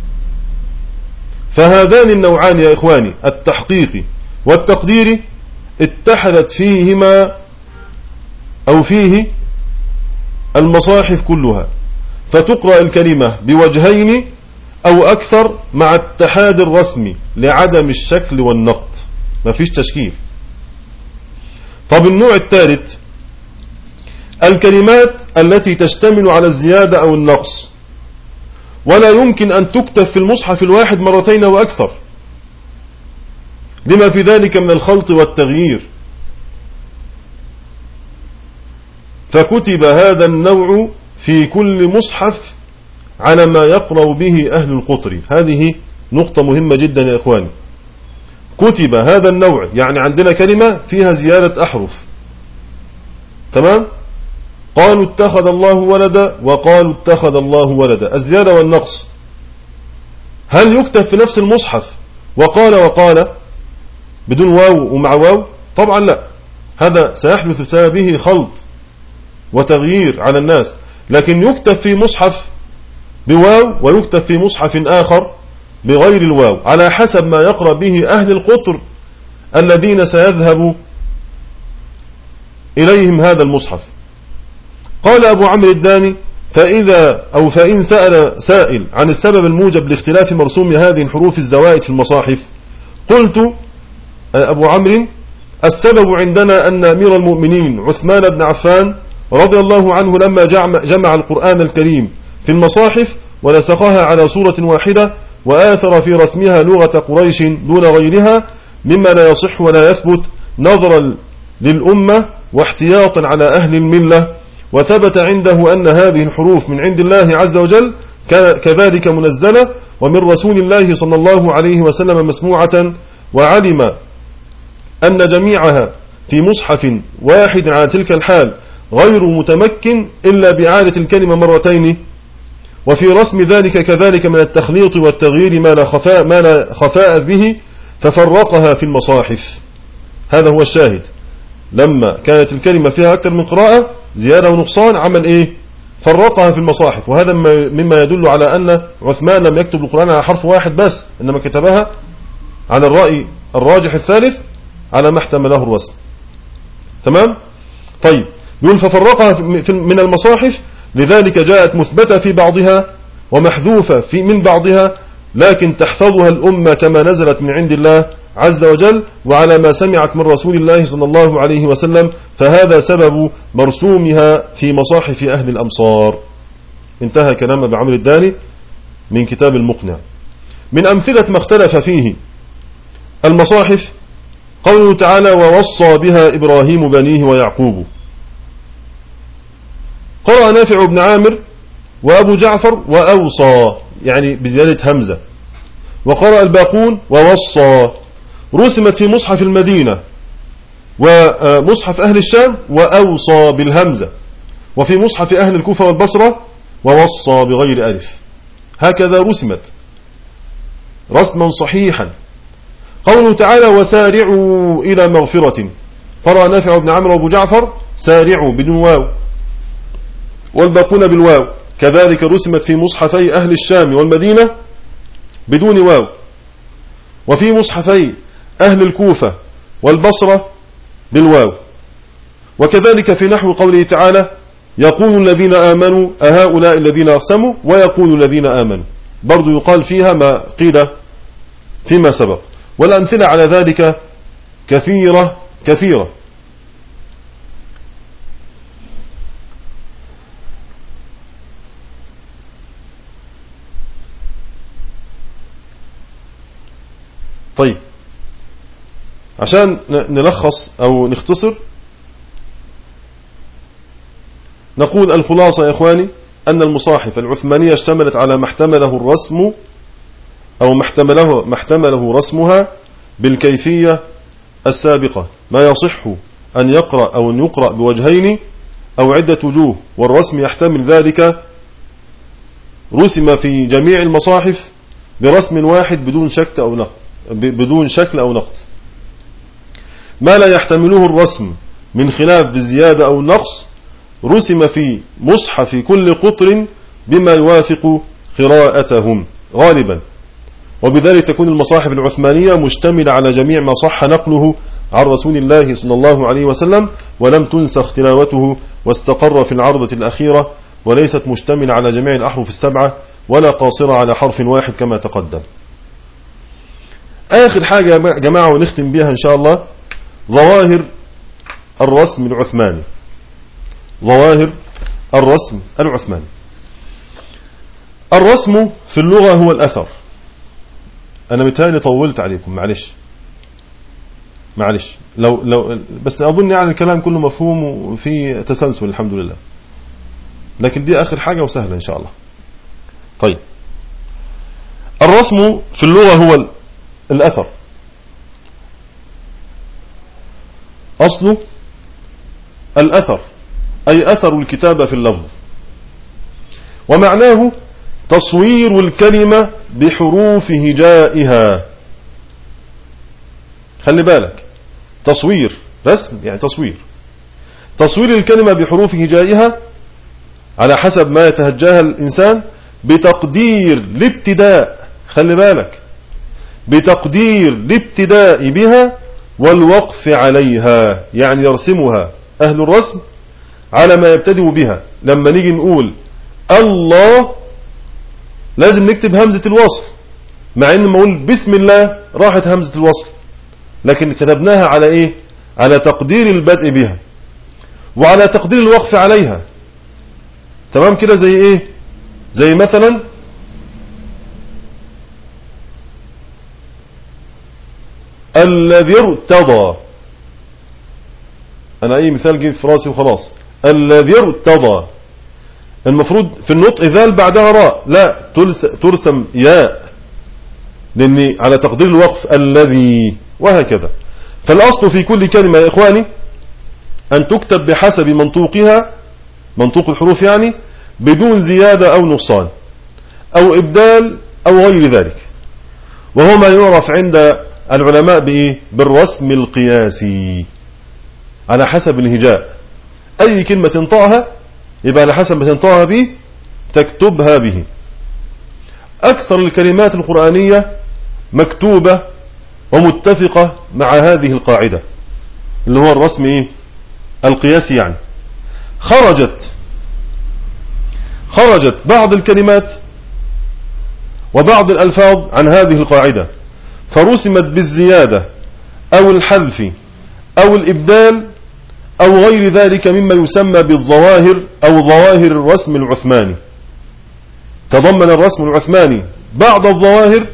فهذان النوعان يا إخواني، التحقيق والتقدير، اتحدت فيهما أو فيه المصاحف كلها، فتقرأ الكلمة بوجهين أو أكثر مع اتحاد الرسم لعدم الشكل والنقط، ما فيش تشكيل. طب النوع الثالث، الكلمات التي تشتمل على الزيادة أو النقص، ولا يمكن أن تكتب في المصحف الواحد مرتين أو أكثر، لما في ذلك من الخلط والتغيير. فكتب هذا النوع في كل مصحف على ما يقرأ به أهل القطر. هذه نقطة مهمة جدا يا إخواني. كتب هذا النوع، يعني عندنا كلمة فيها زيادة أحرف، تمام؟ قالوا اتخذ الله ولدا، وقالوا اتخذ الله ولدا، الزيادة والنقص، هل يكتب في نفس المصحف وقال بدون واو ومع واو؟ طبعا لا، هذا سيحدث بسببه خلط وتغيير على الناس. لكن يكتب في مصحف بواو ويكتب في مصحف آخر بغير الواو، على حسب ما يقرأ به أهل القطر الذين سيذهب إليهم هذا المصحف. قال أبو عمرو الداني: فإن سأل سائل عن السبب الموجب لاختلاف مرسوم هذه الحروف الزوائد في المصاحف، قلت أبو عمرو: السبب عندنا أن أمير المؤمنين عثمان بن عفان رضي الله عنه لما جمع القرآن الكريم في المصاحف ونسخها على صورة واحدة، وآثر في رسمها لغة قريش دون غيرها مما لا يصح ولا يثبت، نظرا للأمة واحتياطا على أهل الملة، وثبت عنده أن هذه الحروف من عند الله عز وجل كذلك منزلة ومن رسول الله صلى الله عليه وسلم مسموعة، وعلم أن جميعها في مصحف واحد على تلك الحال غير متمكن إلا بإعادة الكلمة مرتين، وفي رسم ذلك كذلك من التخليط والتغيير ما لا خفاء به، ففرقها في المصاحف. هذا هو الشاهد، لما كانت الكلمة فيها أكثر من قراءة زيادة ونقصان عمل إيه؟ فرقها في المصاحف. وهذا مما يدل على أن عثمان لم يكتب القرآن على حرف واحد بس، إنما كتبها على الرأي الراجح الثالث على ما احتمله الرسم. تمام؟ طيب، يقول ففرقها من المصاحف، لذلك جاءت مثبتة في بعضها ومحذوفة من بعضها، لكن تحفظها الأمة كما نزلت من عند الله عز وجل وعلى ما سمعت من رسول الله صلى الله عليه وسلم، فهذا سبب مرسومها في مصاحف أهل الأمصار. انتهى كلام أبي عمرو الداني من كتاب المقنع. من أمثلة ما اختلف فيه المصاحف قوله تعالى: ووصى بها إبراهيم بنيه ويعقوب. قرأ نافع بن عامر وأبو جعفر وأوصى، يعني بزيادة همزة، وقرأ الباقون ووصى. رسمت في مصحف المدينة ومصحف أهل الشام وأوصى بالهمزة، وفي مصحف أهل الكوفة والبصرة ووصى بغير ألف. هكذا رسمت رسما صحيحا. قوله تعالى: وسارعوا إلى مغفرة، قرأ نافع بن عمرو وأبو جعفر سارعوا بدون واو، والباقون بالواو. كذلك رسمت في مصحفي أهل الشام والمدينة بدون واو، وفي مصحفي أهل الكوفة والبصرة بالواو. وكذلك في نحو قوله تعالى: يقول الذين آمنوا أهؤلاء الذين أقسموا، ويقول الذين آمنوا، برضو يقال فيها ما قيل فيما سبق. والأمثلة على ذلك كثيرة كثيرة. طيب، عشان نلخص أو نختصر، نقول الخلاصة يا إخواني أن المصاحف العثمانية اشتملت على ما احتمله الرسم أو ما احتمله رسمها بالكيفية السابقة، ما يصح أن يقرأ أو أن يقرأ بوجهين أو عدة وجوه، والرسم يحتمل ذلك. رسم في جميع المصاحف برسم واحد بدون شكل أو نقط. ما لا يحتمله الرسم من خلاف بالزيادة أو النقص رسم في مصحف كل قطر بما يوافق قراءتهم غالبا، وبذلك تكون المصاحف العثمانية مشتملة على جميع ما صح نقله عن رسول الله صلى الله عليه وسلم، ولم تنسخ تلاوته واستقر في العرضة الأخيرة، وليست مشتملة على جميع الأحرف السبعة ولا قاصرة على حرف واحد كما تقدم. آخر حاجة يا جماعة ونختم بها إن شاء الله، ظواهر الرسم العثماني. ظواهر الرسم العثماني. الرسم في اللغة هو الأثر. أنا متهيألي طولت عليكم، معلش لو بس أظن يعني الكلام كله مفهوم وفي تسلسل الحمد لله، لكن دي آخر حاجة وسهلة إن شاء الله. طيب، الرسم في اللغة هو الأثر. أصله الأثر أي أثر الكتابة في اللفظ، ومعناه تصوير الكلمة بحروف هجائها. خلي بالك، تصوير رسم يعني تصوير الكلمة بحروف هجائها على حسب ما يتهجاها الإنسان بتقدير الابتداء. خلي بالك، بتقدير الابتداء بها والوقف عليها، يعني يرسمها أهل الرسم على ما يبتدئ بها. لما نيجي نقول الله لازم نكتب همزة الوصل، مع ان ما اقول بسم الله راحت همزة الوصل، لكن كتبناها على ايه؟ على تقدير البدء بها وعلى تقدير الوقف عليها. تمام كده؟ زي ايه؟ زي مثلا الذي ارتضى. انا اي مثال جيب في راسي وخلاص. الذي ارتضى، المفروض في النطق ذال بعدها راء، لا ترسم ياء، لأني على تقدير الوقف الذي، وهكذا. فالأصل في كل كلمة يا إخواني أن تكتب بحسب منطوقها، منطوق الحروف يعني، بدون زيادة أو نقصان أو إبدال أو غير ذلك، وهو ما يعرف عند العلماء بإيه؟ بالرسم القياسي، على حسب الهجاء. أي كلمة تنطقها يبقى على حسب ما تنطقها به تكتبها به. أكثر الكلمات القرآنية مكتوبة ومتفقة مع هذه القاعدة اللي هو الرسم إيه؟ القياسي. يعني خرجت بعض الكلمات وبعض الألفاظ عن هذه القاعدة، فرسمت بالزيادة أو الحذف أو الإبدال أو غير ذلك مما يسمى بالظواهر أو ظواهر الرسم العثماني. تضمن الرسم العثماني بعض الظواهر،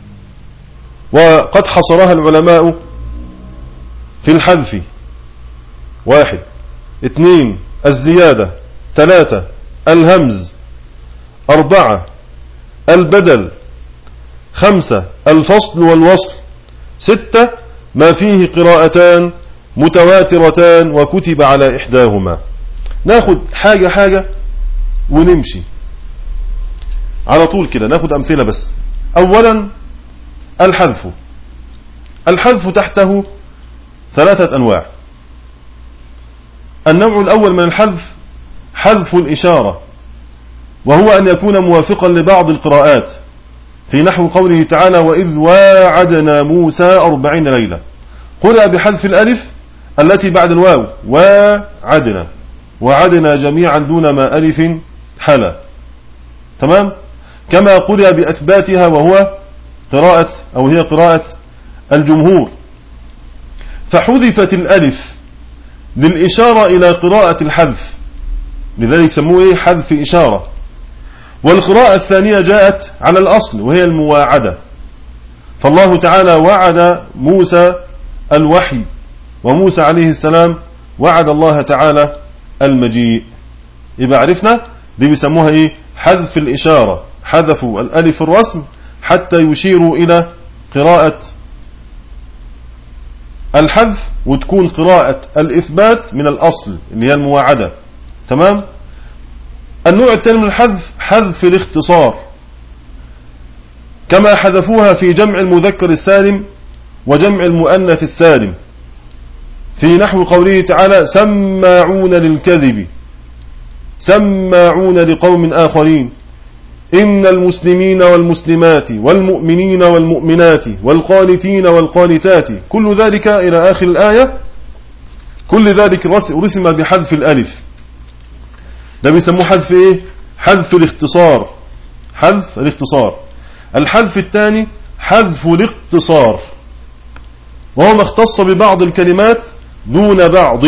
وقد حصرها العلماء في الحذف: 1 2 الزيادة، 3 الهمز، 4 البدل، 5 الفصل والوصل، 6 ما فيه قراءتان متواترتان وكتب على إحداهما. ناخد حاجة ونمشي على طول كده، ناخد أمثلة بس. أولا الحذف تحته 3 أنواع. النوع الأول من الحذف حذف الإشارة، وهو أن يكون موافقا لبعض القراءات، في نحو قوله تعالى: وإذ واعدنا موسى 40 ليلة، قرأ بحذف الألف التي بعد الواو، واعدنا. وعدنا جميعا دون ما ألف حلا. تمام. كما قرأ بأثباتها وهو قراءة أو هي قراءة الجمهور، فحذفت الألف للإشارة إلى قراءة الحذف، لذلك سموه حذف إشارة. والقراءة الثانية جاءت على الأصل وهي المواعدة، فالله تعالى وعد موسى الوحي، وموسى عليه السلام وعد الله تعالى المجيء. يبقى عرفنا دي بيسموها حذف الإشارة، حذفوا الألف الرسم حتى يشيروا إلى قراءة الحذف، وتكون قراءة الإثبات من الأصل اللي هي المواعدة. تمام. النوع الثاني من الحذف حذف الاختصار، كما حذفوها في جمع المذكر السالم وجمع المؤنث السالم في نحو قوله تعالى سماعون للكذب، سماعون لقوم آخرين، إن المسلمين والمسلمات والمؤمنين والمؤمنات والقانتين والقانتات، كل ذلك إلى آخر الآية، كل ذلك رسم بحذف الألف. ده بيسموه حذف حذف الاختصار، حذف الاختصار. الحذف الثاني حذف الاقتصار، وهو ما اختص ببعض الكلمات دون بعض،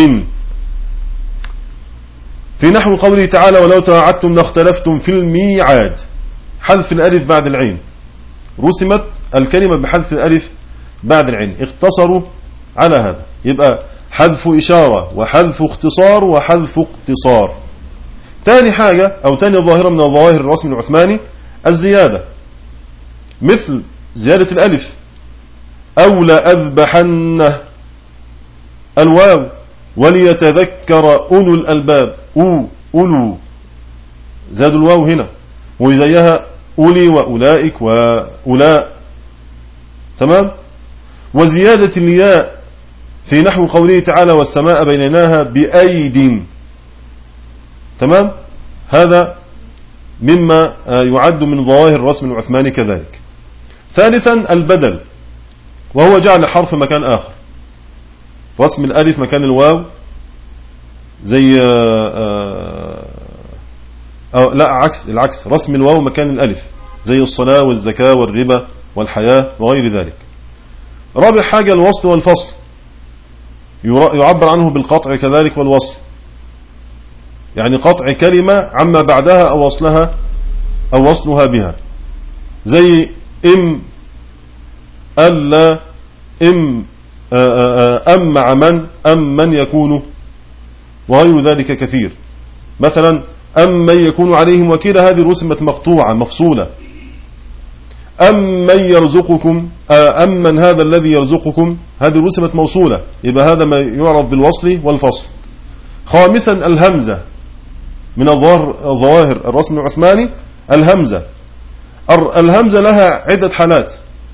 في نحو قوله تعالى ولو تواعدتم لاختلفتم في الميعاد، حذف الألف بعد العين، رسمت الكلمة بحذف الألف بعد العين، اختصروا على هذا. يبقى حذف إشارة وحذف اختصار وحذف اقتصار. تاني حاجة أو تاني ظاهرة من الظواهر الرسم العثماني الزيادة، مثل زيادة الألف، أو لأذبحن الواو وليتذكر أولو الألباب، أولو، زادوا الواو هنا، وزيها أولي وأولئك وأولاء. تمام. وزيادة الياء في نحو قوله تعالى والسماء بنيناها بأيد. تمام. هذا مما يعد من ظواهر الرسم العثماني كذلك. ثالثا البدل، وهو جعل حرف مكان آخر، رسم الألف مكان الواو، زي لا العكس، رسم الواو مكان الألف، زي الصلاة والزكاة والربا والحياة وغير ذلك. رابع حاجة الوصل والفصل، يعبر عنه بالقطع كذلك والوصل، يعني قطع كلمة عما بعدها أو وصلها أو وصلها بها، زي إم، ألا، إم، أم مع من يكون، وغير ذلك كثير. مثلا أم من يكون عليهم وكيلا، هذه رسمت مقطوعة مفصولة. أم من يرزقكم، أم من هذا الذي يرزقكم، هذه رسمت موصولة، يبقى هذا ما يعرف بالوصل والفصل. خامسا الهمزة، من الظواهر الرسم العثماني الهمزة. الهمزة لها عدة حالات،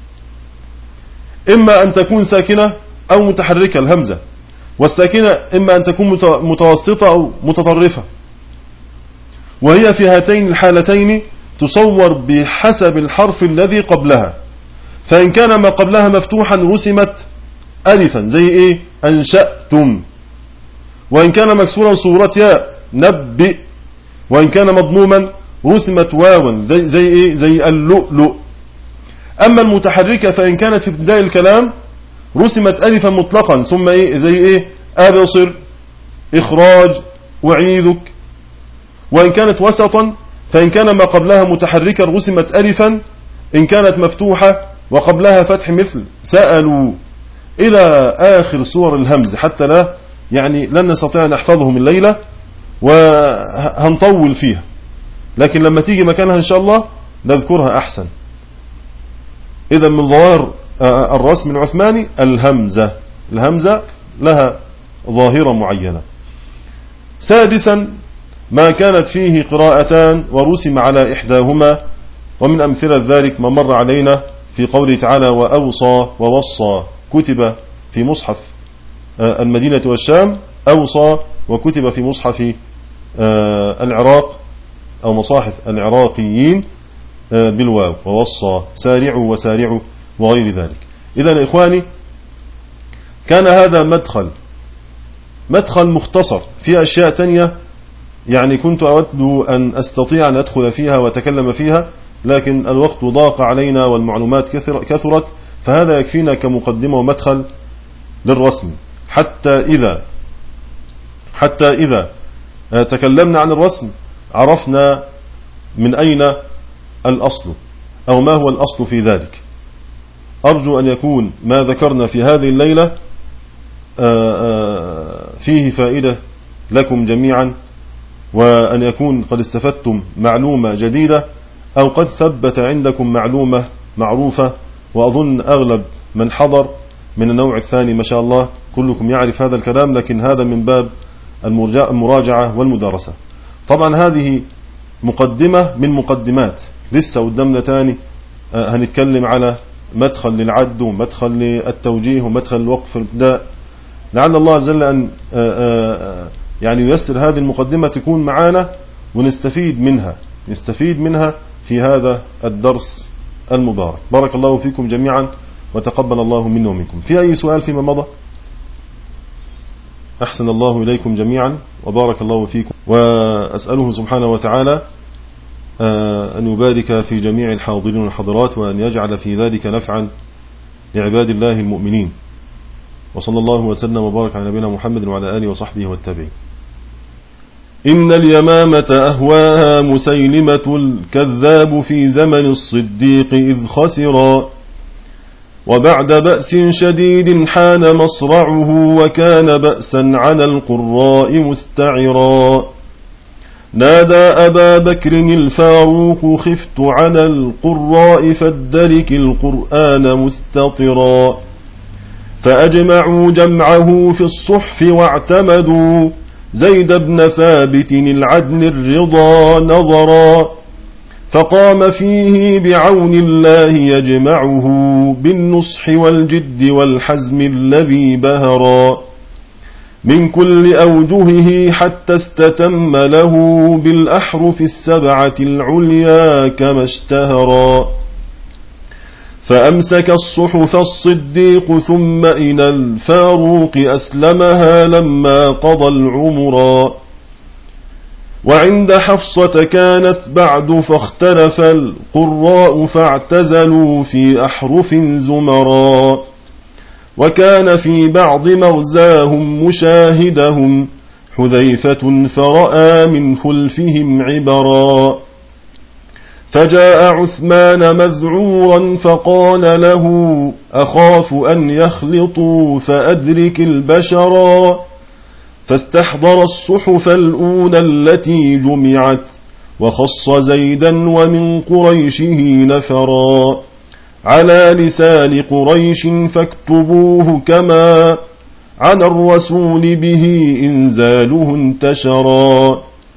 إما أن تكون ساكنة أو متحركة الهمزة، والساكنة إما أن تكون متوسطة أو متطرفة، وهي في هاتين الحالتين تصور بحسب الحرف الذي قبلها، فإن كان ما قبلها مفتوحا رسمت ألفا زي أنشأتم، وإن كان مكسورا صورت ياء نبئ، وإن كان مضموما رسمت واوا زي اللؤلؤ. أما المتحركة فإن كانت في ابتداء الكلام رسمت ألفا مطلقا، ثم زي أبصر، إخراج، أعيذك. وإن كانت وسطا فإن كان ما قبلها متحركا رسمت ألفا، إن كانت مفتوحة وقبلها فتح مثل سألوا، إلى آخر صور الهمز، حتى لا لن نستطيع نحفظهم الليلة وهنطول فيها، لكن لما تيجي مكانها إن شاء الله نذكرها أحسن. إذا من ظواهر الرسم العثماني الهمزة لها ظاهرة معينة. سادسا ما كانت فيه قراءتان ورسم على إحداهما، ومن أمثلة ذلك ما مر علينا في قوله تعالى وأوصى ووصى، كتب في مصحف المدينة والشام أوصى، وكتب في مصحف العراق أو مصاحف العراقيين بالواو ووصى، سارعوا وسارعوا وغير ذلك. إذن إخواني كان هذا مدخل مختصر في أشياء تانية يعني كنت أود أن أستطيع أن أدخل فيها وأتكلم فيها، لكن الوقت ضاق علينا والمعلومات كثرت، فهذا يكفينا كمقدمة ومدخل للرسم. حتى إذا تكلمنا عن الرسم عرفنا من أين الأصل أو ما هو الأصل في ذلك. أرجو أن يكون ما ذكرنا في هذه الليلة فيه فائدة لكم جميعا، وأن يكون قد استفدتم معلومة جديدة أو قد ثبت عندكم معلومة معروفة. وأظن أغلب من حضر من النوع الثاني ما شاء الله كلكم يعرف هذا الكلام، لكن هذا من باب المراجعة والمدارسة. طبعا هذه مقدمة من مقدمات، لسه قدامنا تاني هنتكلم على مدخل للعد ومدخل للتوجيه ومدخل الوقف الابتداء. لعل الله عز وجل أن يعني ييسر هذه المقدمة تكون معانا ونستفيد منها في هذا الدرس المبارك. بارك الله فيكم جميعا وتقبل الله منا ومنكم. في أي سؤال فيما مضى؟ أحسن الله إليكم جميعا وبارك الله فيكم، وأسأله سبحانه وتعالى أن يبارك في جميع الحاضرين والحاضرات، وأن يجعل في ذلك نفعا لعباد الله المؤمنين. وصلى الله وسلم وبارك على نبينا محمد وعلى آله وصحبه والتابعين. إن اليمامة أهواها مسيلمة الكذاب في زمن الصديق إذ خسرا، وبعد بأس شديد حان مصرعه، وكان بأسا على القراء مستعرا. نادى أبا بكر الفاروق خفت على القراء فادرك القرآن مستطرا، فأجمعوا جمعه في الصحف واعتمدوا زيد بن ثابت العدل الرضا نظرا، فقام فيه بعون الله يجمعه بالنصح والجد والحزم الذي بهرا، من كل أوجهه حتى استتم له بالأحرف السبعة العليا كما اشتهرا. فأمسك الصحف الصديق ثم إلى الفاروق أسلمها لما قضى العمرا، وعند حفصة كانت بعد فاختلف القراء فاعتزلوا في أحرف زمرا، وكان في بعض مغزاهم مشاهدهم حذيفة فرأى من خلفهم عبرا، فجاء عثمان مذعورا فقال له أخاف أن يخلطوا فأدرك البشرا، فاستحضر الصحف الأولى التي جمعت وخص زيدا ومن قريشه نفرا، على لسان قريش فاكتبوه كما على الرسول به إنزاله انتشرا،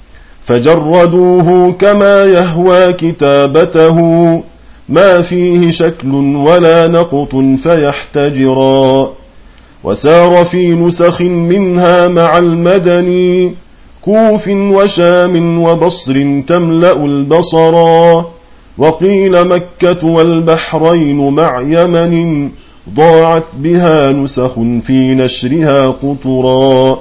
فجردوه كما يهوى كتابته ما فيه شكل ولا نقط فيحتجرا، وسار في نسخ منها مع المدني كوف وشام وبصر تملأ البصرا، وقيل مكة والبحرين مع يمن ضاعت بها نسخ في نشرها قطرا.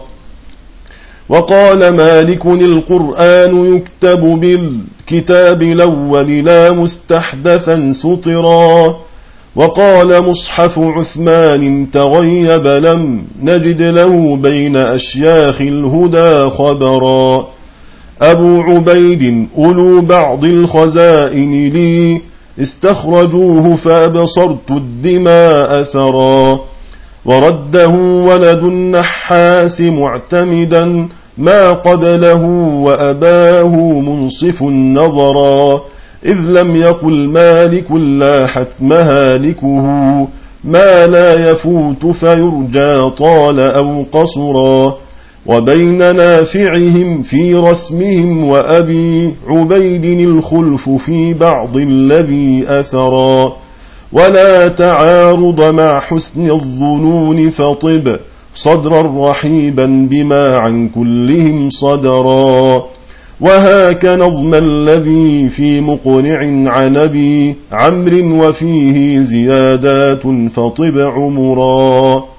وقال مالك القرآن يكتب بالكتاب الأول لا مستحدثا سطرا، وقال مصحف عثمان تغيب لم نجد له بين أشياخ الهدى خبرا، أبو عبيد أولو بعض الخزائن لي استخرجوه فأبصرت الدماء ثرا، ورده ولد النحاس معتمدا ما قبله وأباه منصف نظرا، إذ لم يقل مالك لا حتم هالكه ما لا يفوت فيرجى طال أو قصرا، وبين نافعهم في رسمهم وأبي عبيد الخلف في بعض الذي أثرا، ولا تعارض مع حسن الظنون فطب صدرا رحيبا بما عن كلهم صدرا، وهاك نظم الذي في مقنع عن أبي عمرو وفيه زيادات فطب عمرا.